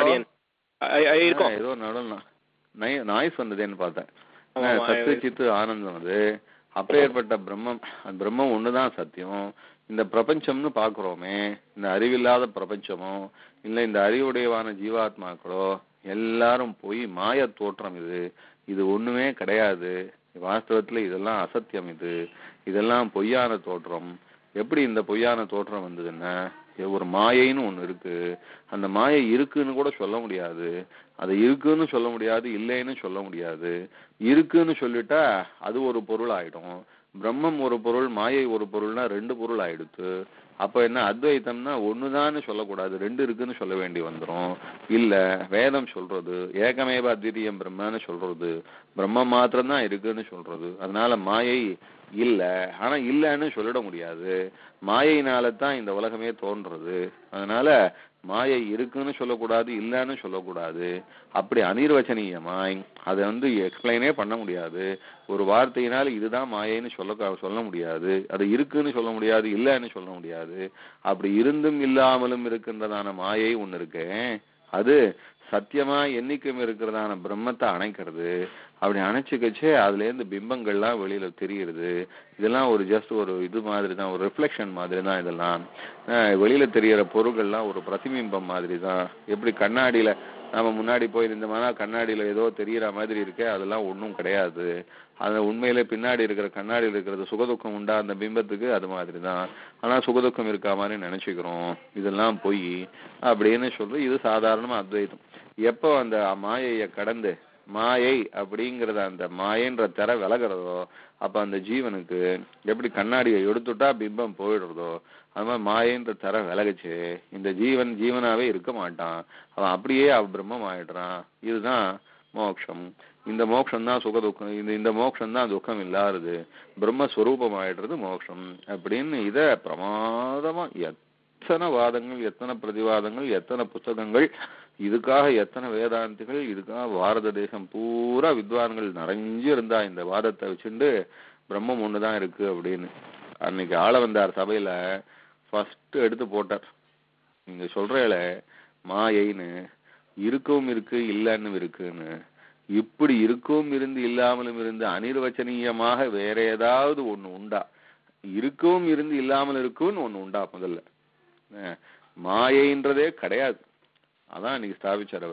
ஏதோ நடுவில் நாய்ஸ் வந்ததுன்னு பார்த்தேன். சத்து சித்து ஆனந்தம், அப்பேற்பட்ட பிரம்மம். பிரம்மம் ஒண்ணுதான் சத்தியம். இந்த பிரபஞ்சம்னு பாக்குறோமே, இந்த அறிவில்லாத பிரபஞ்சமோ இல்ல இந்த அறிவுடையவான ஜீவாத்மாக்களோ எல்லாரும் போய் மாய தோற்றம். இது ஒண்ணுமே கிடையாது. வாஸ்தவத்துல இதெல்லாம் அசத்தியம், இதெல்லாம் பொய்யான தோற்றம். எப்படி இந்த பொய்யான தோற்றம் வந்ததுன்னா, ஒரு மாயைன்னு ஒண்ணு இருக்கு, அந்த மாயை இருக்குன்னு கூட சொல்ல முடியாது, அது இருக்குன்னு சொல்ல முடியாது, இல்லைன்னு சொல்ல முடியாது. இருக்குன்னு சொல்லிட்டா அது ஒரு பொருள் ஆயிடும். பிரம்மம் ஒரு பொருள், மாயை ஒரு பொருள்னா 2 பொருள் ஆயிடுத்து. அப்ப என்ன, அத்வைத்தம்னா ஒண்ணுதான்னு சொல்லக்கூடாது, 2 இருக்குன்னு சொல்ல வேண்டி வந்துடும். இல்ல வேதம் சொல்றது ஏகமேவ அத்விதீயம் பிரம்மன்னு சொல்றது, பிரம்மம் மாத்திரம்தான் இருக்குன்னு சொல்றது. அதனால மாயை இல்ல, ஆனா இல்லன்னு சொல்லிட முடியாது. மாயையினால தான் இந்த உலகமே தோன்றது. அதனால மாயை இருக்குன்னு சொல்லக்கூடாது, இல்லன்னு சொல்லக்கூடாது. அப்படி அனிர்வச்சனீயமாய் அதை எக்ஸ்பிளைனே பண்ண முடியாது. ஒரு வார்த்தையினால இதுதான் மாயைன்னு சொல்ல முடியாது, அது இருக்குன்னு சொல்ல முடியாது, இல்லன்னு சொல்ல முடியாது. அப்படி இருந்தும் இல்லாமலும் இருக்கின்றதான மாயை ஒண்ணு இருக்கு, அது சத்தியமா என்னைக்கும் இருக்கிறதான பிரம்மத்தை அணைக்கிறது. அப்படி அணைச்சுக்கச்சே அதுல இருந்து பிம்பங்கள்லாம் வெளியில தெரியுது. இதெல்லாம் ஒரு ஜஸ்ட் ஒரு இது மாதிரி தான், ஒரு ரிஃப்ளெக்ஷன் மாதிரி தான். இதெல்லாம் வெளியில தெரியற பொருள்கள்லாம் ஒரு பிரதிபிம்பம் மாதிரி தான். எப்படி கண்ணாடியில நாம முன்னாடி போயிருந்தோம்னா கண்ணாடியில ஏதோ தெரியற மாதிரி இருக்கே, அதெல்லாம் ஒன்றும் கிடையாது. அது உண்மையிலே பின்னாடி இருக்கிற கண்ணாடியில் இருக்கிறது சுகதுக்கம் உண்டா அந்த பிம்பத்துக்கு, அது மாதிரி தான். ஆனா சுகதுக்கம் இருக்கா மாதிரி நினைச்சுக்கிறோம், இதெல்லாம் போய் அப்படின்னு சொல்லி இது சாதாரணமா அத்வைதம். எப்போ அந்த மாயையை கடந்து மாயை அப்படிங்கறத அந்த மாயன்ற திரை விலகிறதோ, அப்ப அந்த ஜீவனுக்கு எப்படி கண்ணாடியை எடுத்துட்டா பிம்பம் போயிடுறதோ, அது மாதிரி மாயன்ற திரை விலகுச்சு இந்த ஜீவன் ஜீவனாவே இருக்க மாட்டான், அவன் அப்படியே பிரம்மம் ஆயிடுறான். இதுதான் மோட்சம். இந்த மோட்சம் தான் சுகதுக்கம், இந்த மோட்சம் தான் துக்கம் இல்லாதது, பிரம்மஸ்வரூபம் ஆயிடுறது மோட்சம் அப்படின்னு இத பிரமாதமா எத்தனை வாதங்கள், எத்தனை பிரதிவாதங்கள், எத்தனை புத்தகங்கள், இதுக்காக எத்தனை வேதாந்திகள், இதுக்காக பாரத தேசம் பூரா வித்வான்கள் நிறைஞ்சு இருந்தா இந்த வாதத்தை வச்சுட்டு பிரம்மம் ஒண்ணுதான் இருக்கு அப்படின்னு. அன்னைக்கு ஆள வந்தார் சபையில, ஃபர்ஸ்ட் எடுத்து போட்டார். நீங்க சொல்றேல மாயைன்னு இருக்கவும் இருக்கு இல்லன்னு இருக்குன்னு, இப்படி இருக்கவும் இருந்து இல்லாமலும் இருந்து அனிர்வச்சனீயமாக வேற ஏதாவது ஒண்ணு உண்டா? இருக்கவும் இருந்து இல்லாமல் இருக்குன்னு ஒண்ணு உண்டா? முதல்ல மாயைன்றதே கிடையாது. அதான் இன்னைக்கு ஸ்தாபிச்சார் அவர்.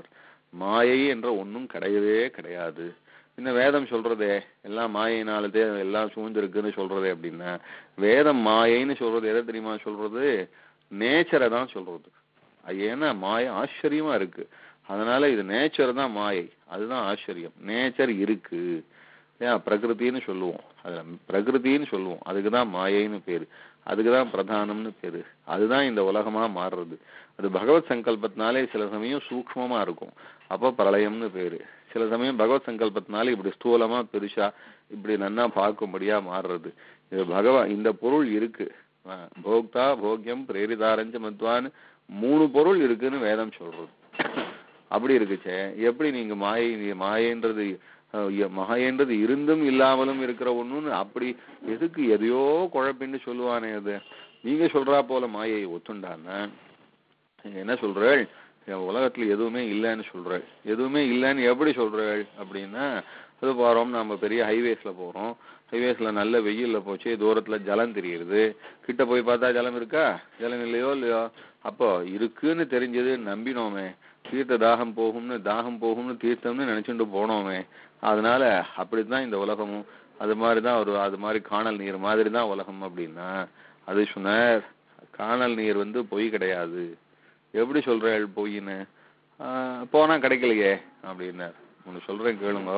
மாயை என்ற ஒன்றும் கிடையவே கிடையாது. இன்னும் வேதம் சொல்றதே எல்லாம் மாயினாலதே எல்லாம் சூழ்ந்திருக்குன்னு சொல்றதே அப்படின்னா, வேதம் மாயைன்னு சொல்றது எதை தெரியுமா சொல்றது? நேச்சரை தான் சொல்றது. ஏன்னா மாயை ஆச்சரியமா இருக்கு, அதனால இது நேச்சர் தான் மாயை, அதுதான் ஆச்சரியம். நேச்சர் இருக்கு, ஏன் பிரகிருத்தின்னு சொல்லுவோம், அதுல பிரகிருத்தின்னு சொல்லுவோம், அதுக்குதான் மாயைன்னு பேரு, அதுக்குதான் பிரதானம்னு பேரு. அதுதான் இந்த உலகமா மாறுறது. அது பகவத் சங்கல்பத்தினாலே சில சமயம் சூக்ஷ்மமா இருக்கும், அப்போ பிரளயம்னு பேரு. சில சமயம் பகவத் சங்கல்பத்தினால இப்படி ஸ்தூலமா பெருசா இப்படி நன்னா பார்க்கும்படியா மாறுறது. இது இந்த பொருள் இருக்கு, போக்தா போக்யம் பிரேரிதாரஞ்ச மத்வான்னு 3 பொருள் இருக்குன்னு வேதம் சொல்றது. அப்படி இருக்குச்சே எப்படி நீங்க மாயைன்றது மாயன்றது இருந்தும் இல்லாமலும் இருக்கிற ஒண்ணுன்னு அப்படி எதுக்கு எதையோ குழப்பின்னு சொல்லுவானே? அது நீங்க சொல்றா போல மாயை ஒத்துண்டான்னா என்ன சொல்றேள்? உலகத்துல எதுவுமே இல்லைன்னு சொல்றேள். எதுவுமே இல்லைன்னு எப்படி சொல்றேள் அப்படின்னா, அது போறோம், நம்ம பெரிய ஹைவேஸ்ல போறோம், ஹைவேஸ்ல நல்ல வெயில்ல போச்சு, தூரத்துல ஜலம் தெரியுது, கிட்ட போய் பார்த்தா ஜலம் இருக்கா? ஜலம் இல்லையோ. அப்போ இருக்குன்னு தெரிஞ்சது நம்பினோமே, தீர்த்த தாகம் போகும்னு தீர்த்தம்னு நினைச்சுட்டு போனோமே. அதனால அப்படித்தான் இந்த உலகமும் அது மாதிரிதான் அது மாதிரி காணல் நீர் மாதிரி தான் உலகம் அப்படின்னா, அது சொன்னார் காணல் நீர் பொய் கிடையாது. எப்படி சொல்றேள் பொய்ன்னு? போனா கிடைக்கலையே அப்படின்னார். ஒண்ணு சொல்றேன் கேளுங்க.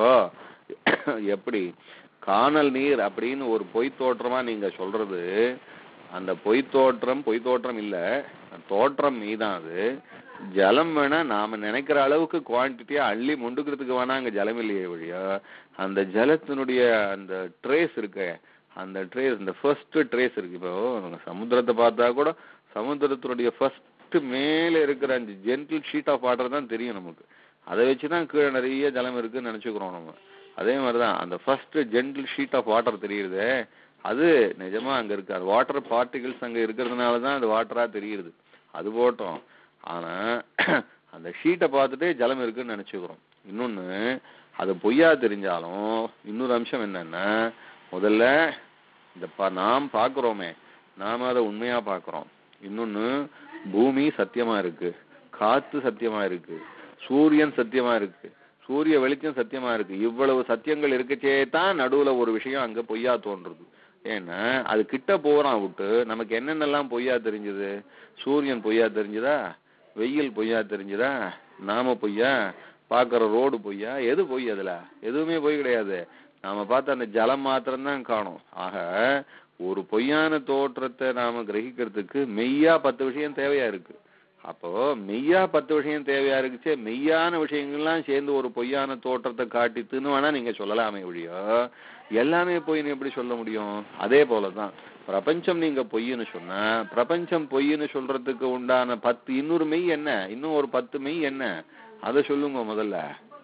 எப்படி காணல் நீர் அப்படின்னு ஒரு பொய் தோற்றமா நீங்க சொல்றது, அந்த பொய் தோற்றம் இல்ல, தோற்றம் மீதான். அது ஜலம் வேணா நாம நினைக்கிற அளவுக்கு குவான்டிட்டியா அள்ளி முண்டுக்கிறதுக்கு வேணா அங்க ஜலம் இல்லையே வழியா, அந்த ஜலத்தினுடைய அந்த ட்ரேஸ் இருக்கு, அந்த ட்ரேஸ், இந்த ஃபர்ஸ்ட் ட்ரேஸ் இருக்கு. இப்போ சமுத்திரத்தை பார்த்தா கூட சமுத்திரத்தினுடைய ஃபர்ஸ்ட் மேல இருக்கிற அந்த ஜென்டில் ஷீட் ஆஃப் வாட்டர் தான் தெரியும் நமக்கு. அதை வச்சுதான் கீழே நிறைய ஜலம் இருக்குன்னு நினைச்சுக்கிறோம் நம்ம. அதே மாதிரிதான் அந்த first gentle sheet of water தெரியுது, அது நிஜமா அங்க இருக்கு. அது வாட்டர் பார்ட்டிகிள்ஸ் அங்க இருக்கிறதுனாலதான் அது வாட்டரா தெரியுது. அது போட்டோம், ஆனா அந்த ஷீட்டை பார்த்துட்டே ஜலம் இருக்குன்னு நினைச்சுக்கிறோம். இன்னொன்னு, அது பொய்யா தெரிஞ்சாலும் இன்னொரு அம்சம் என்னன்னா, முதல்ல இந்த நாம் பாக்குறோமே, நாம அதை உண்மையா பாக்குறோம். இன்னொன்னு, பூமி சத்தியமா இருக்கு, காத்து சத்தியமா இருக்கு, சூரியன் சத்தியமா இருக்கு, சூரிய வெளிச்சம் சத்தியமா இருக்கு. இவ்வளவு சத்தியங்கள் இருக்கச்சே தான் நடுவுல ஒரு விஷயம் அங்க பொய்யா தோன்றுது. ஏன்னா அது கிட்ட போறான் விட்டு நமக்கு என்னென்னலாம் பொய்யா தெரிஞ்சது? சூரியன் பொய்யா தெரிஞ்சுதா? வெயில் பொய்யா தெரிஞ்சுதா? நாம பொய்யா? பாக்குற ரோடு பொய்யா? எது பொய்? அதுல எதுவுமே பொய் கிடையாது. நாம பார்த்த அந்த ஜலம் மாத்திரம்தான் காணும். ஆக ஒரு பொய்யான தோற்றத்தை நாம கிரகிக்கிறதுக்கு மெய்யா 10 விஷயம் தேவையா இருக்கு. அப்போ மெய்யா 10 விஷயம் தேவையா இருக்குச்சே, மெய்யான விஷயங்கள்லாம் சேர்ந்து ஒரு பொய்யான தோற்றத்தை காட்டித்துன்னு வேணா நீங்க சொல்லலாமே ஒழியோ, எல்லாமே பொய்ன்னு எப்படி சொல்ல முடியும்? அதே போலதான் பிரபஞ்சம் நீங்க பொய்ன்னு சொன்னா, பிரபஞ்சம் பொய்ன்னு சொல்றதுக்கு உண்டான 10 இன்னொரு மெய் என்ன? இன்னும் ஒரு 10 மெய் என்ன? அதை சொல்லுங்க முதல்ல.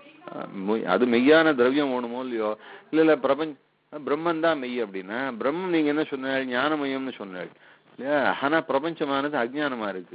அது மெய்யான திரவியம் வேணுமோ இல்லையோ? இல்ல பிரம்மன் தான் மெய் அப்படின்னா, பிரம்மம் நீங்க என்ன சொன்ன? ஞானமயம்னு சொன்ன இல்லையா? ஆனா பிரபஞ்சமானது அஜ்ஞானமா இருக்கு.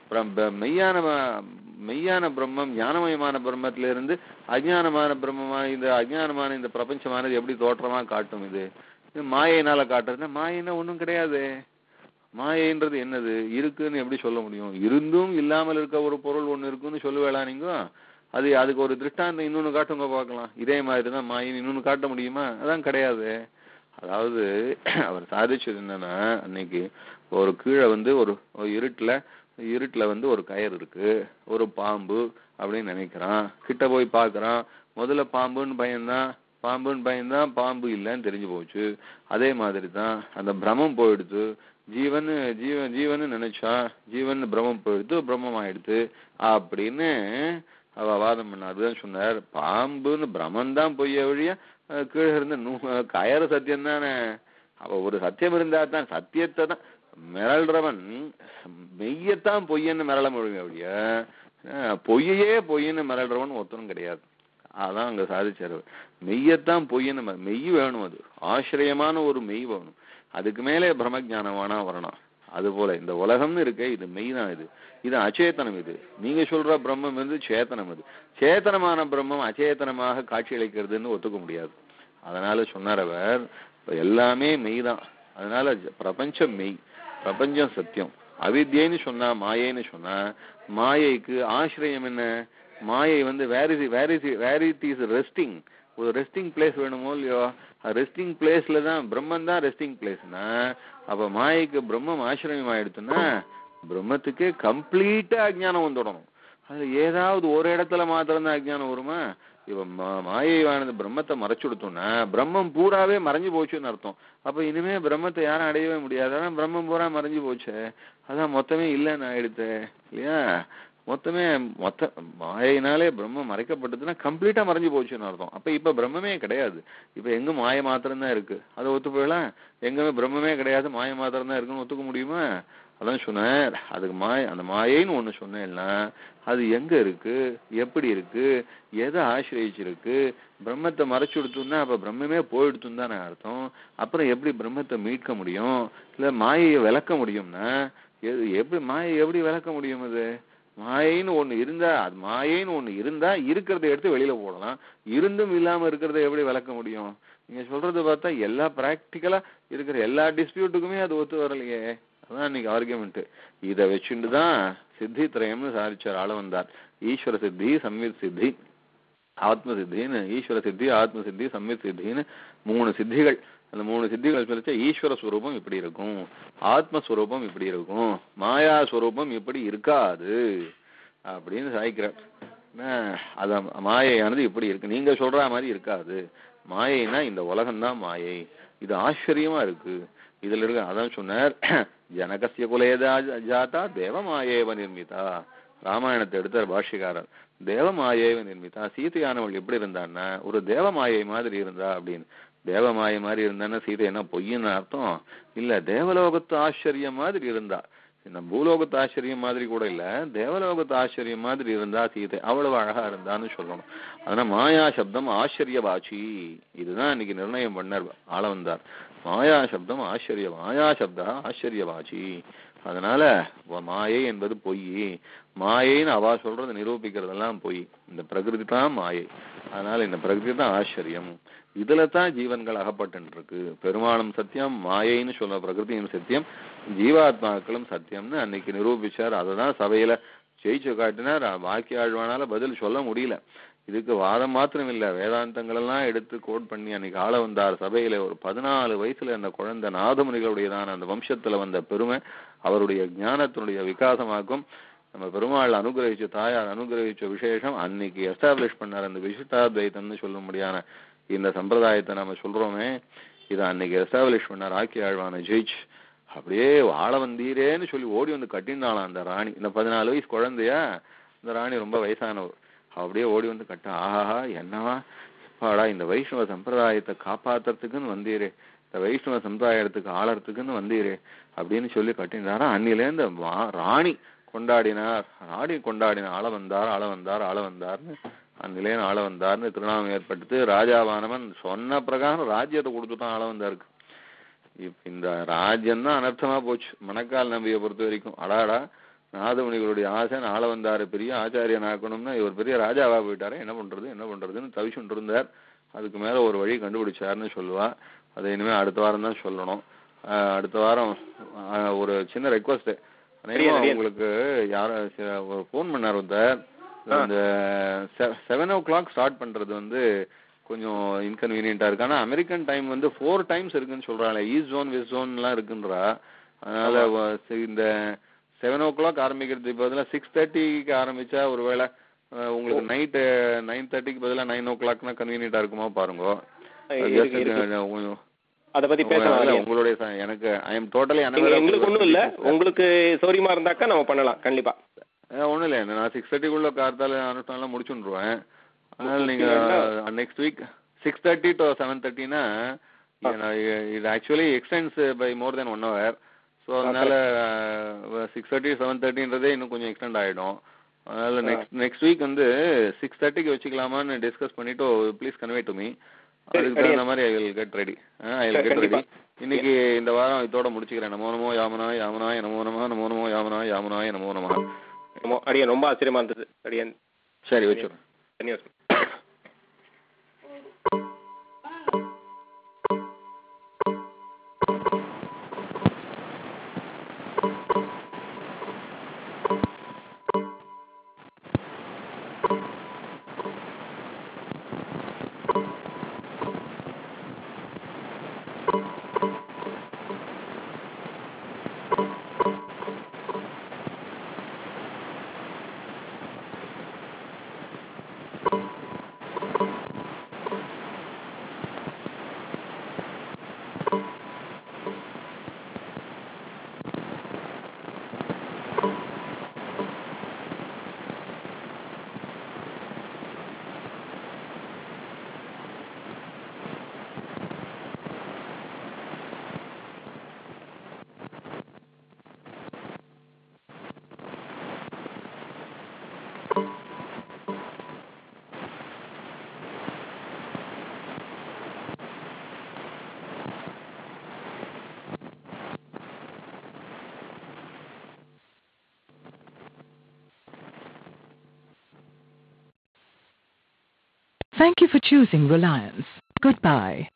மெய்யான பிரம்மம் ஞானமயமான பிரம்மத்தில இருந்து அஜ்ஞானமான பிரம்மமா இந்த அஜ்ஞானமான இந்த பிரபஞ்சமானது எப்படி தோற்றமா காட்டும்? இது மாயினால காட்டுறதுன்னா, மாயின்னா ஒண்ணும் கிடையாது. மாயைன்றது என்னது? இருக்குன்னு எப்படி சொல்ல முடியும்? இருந்தும் இல்லாமல் இருக்க ஒரு பொருள் ஒண்ணு இருக்குன்னு சொல்லுவேளா நீங்க? அதுக்கு ஒரு திருஷ்டாந்தம் இன்னொன்னு காட்டுங்க பார்க்கலாம். இதே மாதிரிதான் மாயின்னு இன்னொன்னு காட்ட முடியுமா? அதான் கிடையாது. அதாவது அவர் சாதிச்சது என்னன்னா, அன்னைக்கு ஒரு கீழே ஒரு இருட்டுல ஒரு கயிறு இருக்கு, ஒரு பாம்பு அப்படின்னு நினைக்கிறான். கிட்ட போய் பாக்குறான், முதல்ல பாம்புன்னு பயந்தான், பாம்பு இல்லைன்னு தெரிஞ்சு போச்சு. அதே மாதிரி தான் அந்த பிரமம் போயிடுத்து. ஜீவன் நினைச்சா, ஜீவன் பிரமம் போயிடுத்து, பிரம்மம் ஆயிடுத்து அப்படின்னு அவ வாதம் பண்ண. அதுதான் சொன்னார், பாம்புன்னு பிரமன் தான் பொய்ய வழியா கீழே இருந்து கயறு சத்தியம் தானே. அவ ஒரு சத்தியம் இருந்தா தான், சத்தியத்தை தான் மிரள்றவன் மெய்யத்தான் பொய்யன்னு மிரள முடியும் அப்படிய, பொய்யே பொய்ன்னு மிரள்றவன் ஒருத்தனும் கிடையாது. அதான் அங்க சாதிச்சாரு. மெய்யத்தான் பொய்ன்னு, மெய் வேணும், அது ஆசிரியமான ஒரு மெய் வேணும். அதுக்கு மேலே பிரம்மஜானமானா வரணும். அது போல இந்த உலகம்னு இருக்கே, இது மெய் தான். இது அச்சேதனம். இது நீங்க சொல்ற பிரம்மம் சேத்தனம். அது சேத்தனமான பிரம்மம் அச்சேதனமாக காட்சியளிக்கிறதுன்னு ஒத்துக்க முடியாது. அதனால சொன்னார் அவர், எல்லாமே மெய் தான். அதனால பிரபஞ்சம் மெய், பிரபஞ்சம் சத்தியம். அவித்யன்னு சொன்னா, மாயைன்னு சொன்னா, மாயைக்கு ஆசிரியம் என்ன? மாயை வந்து வேர் இட் இஸ் ரெஸ்டிங், ஒரு ரெஸ்டிங் பிளேஸ் வேணுமோ இல்லையோ, ரெஸ்டிங் பிளேஸ்ல தான் பிரம்மன் தான் ரெஸ்டிங் பிளேஸ்னா, அப்ப மாயைக்கு பிரம்மம் ஆசிரியம் ஆயிடுச்சுன்னா பிரம்மத்துக்கே கம்ப்ளீட்டா அஜ்ஞானம் வந்துடணும். அது ஏதாவது ஒரு இடத்துல மாத்திரம் தான் அஜ்ஞானம் வருமா? இப்ப மாயைவானது பிரம்மத்தை மறைச்சு கொடுத்தோம்னா பிரம்மம் பூராவே மறைஞ்சு போச்சுன்னு அர்த்தம். அப்ப இனிமே பிரம்மத்தை யாரும் அடையவே முடியாது. அதான் பிரம்மம் பூரா மறைஞ்சு போச்சு, அதான் மொத்தமே இல்லைன்னு ஆயிடுத்து இல்லையா? மொத்த மாயினாலே பிரம்மம் மறைக்கப்பட்டதுன்னா கம்ப்ளீட்டா மறைஞ்சு போச்சுன்னு அர்த்தம். அப்ப இப்ப பிரம்மமே கிடையாது, இப்ப எங்க மாய மாத்திரம் தான் இருக்கு. அதை ஒத்து போயிடலாம். எங்கமே பிரம்மமே கிடையாது, மாய மாத்திரம் தான் இருக்குன்னு ஒத்துக்க முடியுமா? அதான் சொன்னேன், அதுக்கு அந்த மாயைன்னு ஒண்ணு சொன்னேன்னா அது எங்க இருக்கு, எப்படி இருக்கு, எதை ஆசிரியிச்சிருக்கு? பிரம்மத்தை மறைச்சு கொடுத்தோம்னா அப்ப பிரம்மமே போயிடுத்துன்னு தானே அர்த்தம். அப்புறம் எப்படி பிரம்மத்தை மீட்க முடியும்? இல்ல மாயையை விளக்க முடியும்னா எப்படி மாயை எப்படி விளக்க முடியும்? அது மாயைன்னு ஒண்ணு இருந்தா, அது மாயைன்னு ஒண்ணு இருந்தா இருக்கிறத எடுத்து வெளியில போடலாம், இருந்தும் இல்லாம இருக்கிறத எப்படி விளக்க முடியும்? நீங்க சொல்றது பார்த்தா எல்லா பிராக்டிக்கலா இருக்கிற எல்லா டிஸ்பியூட்டுக்குமே அது ஒத்து வரலையே. அதான் இன்னைக்கு ஆர்கியூமெண்ட். இதை வச்சுட்டு தான் சித்தி திரயம்னு சாதிச்சார் ஆள வந்தார். ஈஸ்வர சித்தி, சம்வித் சித்தி, ஆத்ம சித்தின்னு, ஈஸ்வர சித்தி, ஆத்ம சித்தி, சம்வித் சித்தின்னு 3 சித்திகள். அந்த 3 சித்திகள் சொல்லிச்சா ஈஸ்வர ஸ்வரூபம் இப்படி இருக்கும், ஆத்மஸ்வரூபம் இப்படி இருக்கும், மாயா ஸ்வரூபம் இப்படி இருக்காது அப்படின்னு சாய்க்கிறார். அத மாயையானது இப்படி இருக்கு, நீங்க சொல்ற மாதிரி இருக்காது. மாயைனா இந்த உலகம்தான் மாயை, இது ஆச்சரியமா இருக்கு இதுல இருக்கு. அதான் சொன்னார், ஜனகசிய குலேதா ஜாதா தேவமாயேவ நிர்மிதா. ராமாயணத்தை எடுத்தார் பாஷ்யக்காரர். தேவமாயேவ நிர்மிதா, சீதையானவள் எப்படி இருந்தான்னா ஒரு தேவமாயை மாதிரி இருந்தா அப்படின்னு. தேவமாயை மாதிரி இருந்தான்னா சீதை என்ன பொய்ன்னு அர்த்தம் இல்ல, தேவலோகத்து ஆச்சரியம் மாதிரி இருந்தா. இந்த பூலோகத்து ஆச்சரியம் மாதிரி கூட இல்ல, தேவலோகத்து ஆச்சரியம் மாதிரி இருந்தா சீதை, அவ்வளவு அழகா இருந்தான்னு சொல்லணும். அதனால மாயா சப்தம் ஆச்சரியவாச்சி, இதுதான் இன்னைக்கு நிர்ணயம் பண்ணார் ஆள வந்தார். மாயா சப்தம் மாயா சப்தா ஆச்சரியவாச்சி. அதனால மாயை என்பது பொய், மாயைன்னு அவா சொல்றது நிரூபிக்கிறதெல்லாம் பொய், இந்த பிரகிருதி தான் மாயை. அதனால இந்த பிரகிருதி தான் ஆச்சரியம், இதுல தான் ஜீவன்கள் அகப்பட்டு இருக்கு. பெருமாளும் சத்தியம், மாயைன்னு சொல்ற பிரகிருதியும் சத்தியம், ஜீவாத்மாக்களும் சத்தியம்னு அன்னைக்கு நிரூபிச்சார். அததான் சபையில ஜெயிச்சு காட்டினார். வாக்கியாழ்வானால பதில் சொல்ல முடியல. இதுக்கு வாதம் மாத்திரம் இல்ல, வேதாந்தங்கள் எல்லாம் எடுத்து கோட் பண்ணி அன்னைக்கு ஆள வந்தார் சபையில. ஒரு 14 வயசுல அந்த குழந்தை நாதமுனிகளுடையதான அந்த வம்சத்துல வந்த பெருமை அவருடைய ஞானத்தினுடைய விகாசமாக்கும். நம்ம பெருமாள் அனுகிரகிச்ச, தாயார் அனுகிரகிச்ச விசேஷம் அன்னைக்கு எஸ்டாப்ளிஷ் பண்ணார். அந்த விசிஷ்டாத்வைத்தம்னு சொல்ல முடியாத இந்த சம்பிரதாயத்தை நம்ம சொல்றோமே, இதை அன்னைக்கு எஸ்டாப்ளிஷ் பண்ணார் ஆக்கி ஆழ்வான ஜெயிச்சு. அப்படியே ஆள வந்தீரேன்னு சொல்லி ஓடி வந்து கட்டினாலாம் அந்த ராணி. இந்த 14 வயசு குழந்தையா, இந்த ராணி ரொம்ப வயசானவர். அப்படியே ஓடி வந்து கட்ட, ஆஹா என்னவா இப்பாடா, இந்த வைஷ்ணவ சம்பிரதாயத்தை காப்பாத்துறதுக்குன்னு வந்தீரே, இந்த வைஷ்ணவ சம்பிரதாயத்துக்கு ஆளறதுக்குன்னு வந்தீரே அப்படின்னு சொல்லி கட்டினாரா. அன்னிலேருந்து ராணி கொண்டாடினார், ஆள வந்தார்னு அந்நிலையன் ஆள வந்தார்னு திருநாமம் ஏற்படுத்து. ராஜாவானவன் சொன்ன பிரகாரம் ராஜ்யத்தை கொடுத்துட்டான் ஆள வந்தாருக்கு. இப்ப இந்த ராஜ்யம் தான் அனர்த்தமா போச்சு மணக்கால் நம்பியை பொறுத்த வரைக்கும். அடாடா, நாதமுனிகளுடைய ஆசை ஆள வந்தாரு பெரிய ஆச்சாரியன் ஆக்கணும்னா இவர் பெரிய ராஜாவா போயிட்டாரு, என்ன பண்றதுன்னு தவிச்சுட்டு இருந்தார். அதுக்கு மேல ஒரு வழி கண்டுபிடிச்சாருன்னு சொல்லுவா. அதை இனிமே அடுத்த வாரம் தான் சொல்லணும். அடுத்த வாரம் ஒரு சின்ன ரெக்வஸ்ட், உங்களுக்கு யார போன் பண்ணார் ஒருத்தர். இந்த 7 o'clock ஸ்டார்ட் பண்றது வந்து கொஞ்சம் இன்கன்வீனியன்டா இருக்கு. ஆனா அமெரிக்கன் டைம் வந்து 4 times இருக்குன்னு சொல்றாங்க, ஈஸ்ட் ஜோன் வெஸ்ட் ஜோன் எல்லாம் இருக்குன்றா. அதனால இந்த 7 o'clock ஆரம்பிக்கிறதுக்கு பதிலா 6:30க்கு ஆரம்பிச்சா ஒருவேளை உங்களுக்கு நைட்டு 9:30க்கு பதிலா 9 o'clockனா கன்வீனியன்டா இருக்குமா பாருங்க. அத பத்தி பேசலாம். உங்களுடைய எனக்கு ஐ எம் டோட்டலி உங்களுக்கு ஒண்ணும் இல்ல, உங்களுக்கு சௌரியமா இருந்தாக்கா நம்ம பண்ணலாம் கண்டிப்பா. ஒண்ணும் இல்ல, நான் 6:30க்குள்ள கார்த்தால அனுஷ்டானம் முடிச்சுருவேன். அதனால நீங்க நெக்ஸ்ட் வீக் 6:30 to 7:30னா இது actually extends by more than 1 hour. So அதனால 6:30 7:30ன்றதே இன்னும் கொஞ்சம் எக்ஸ்டெண்ட் ஆயிடும். அதனால நெக்ஸ்ட் வீக் வந்து 6:30க்கு வச்சுக்கலாமான்னு டிஸ்கஸ் பண்ணிட்டு ப்ளீஸ் கன்வே டு மீ. அதுக்கு தகுந்த மாதிரி ஐ வில் கெட் ரெடி. இன்னைக்கு இந்த வாரம் இதோட முடிச்சுக்கிறேன். நமோ நமோ யாமுனாய யாமுனாய நமோ நம, நமோ நமோ யாமுனாய யாமுனாய நமோ நம. அடியன் ரொம்ப ஆச்சரியமா இருந்தது அடியன். சரி வச்சுருவேன். தன்யவாதம். Thank you for choosing Reliance. Goodbye.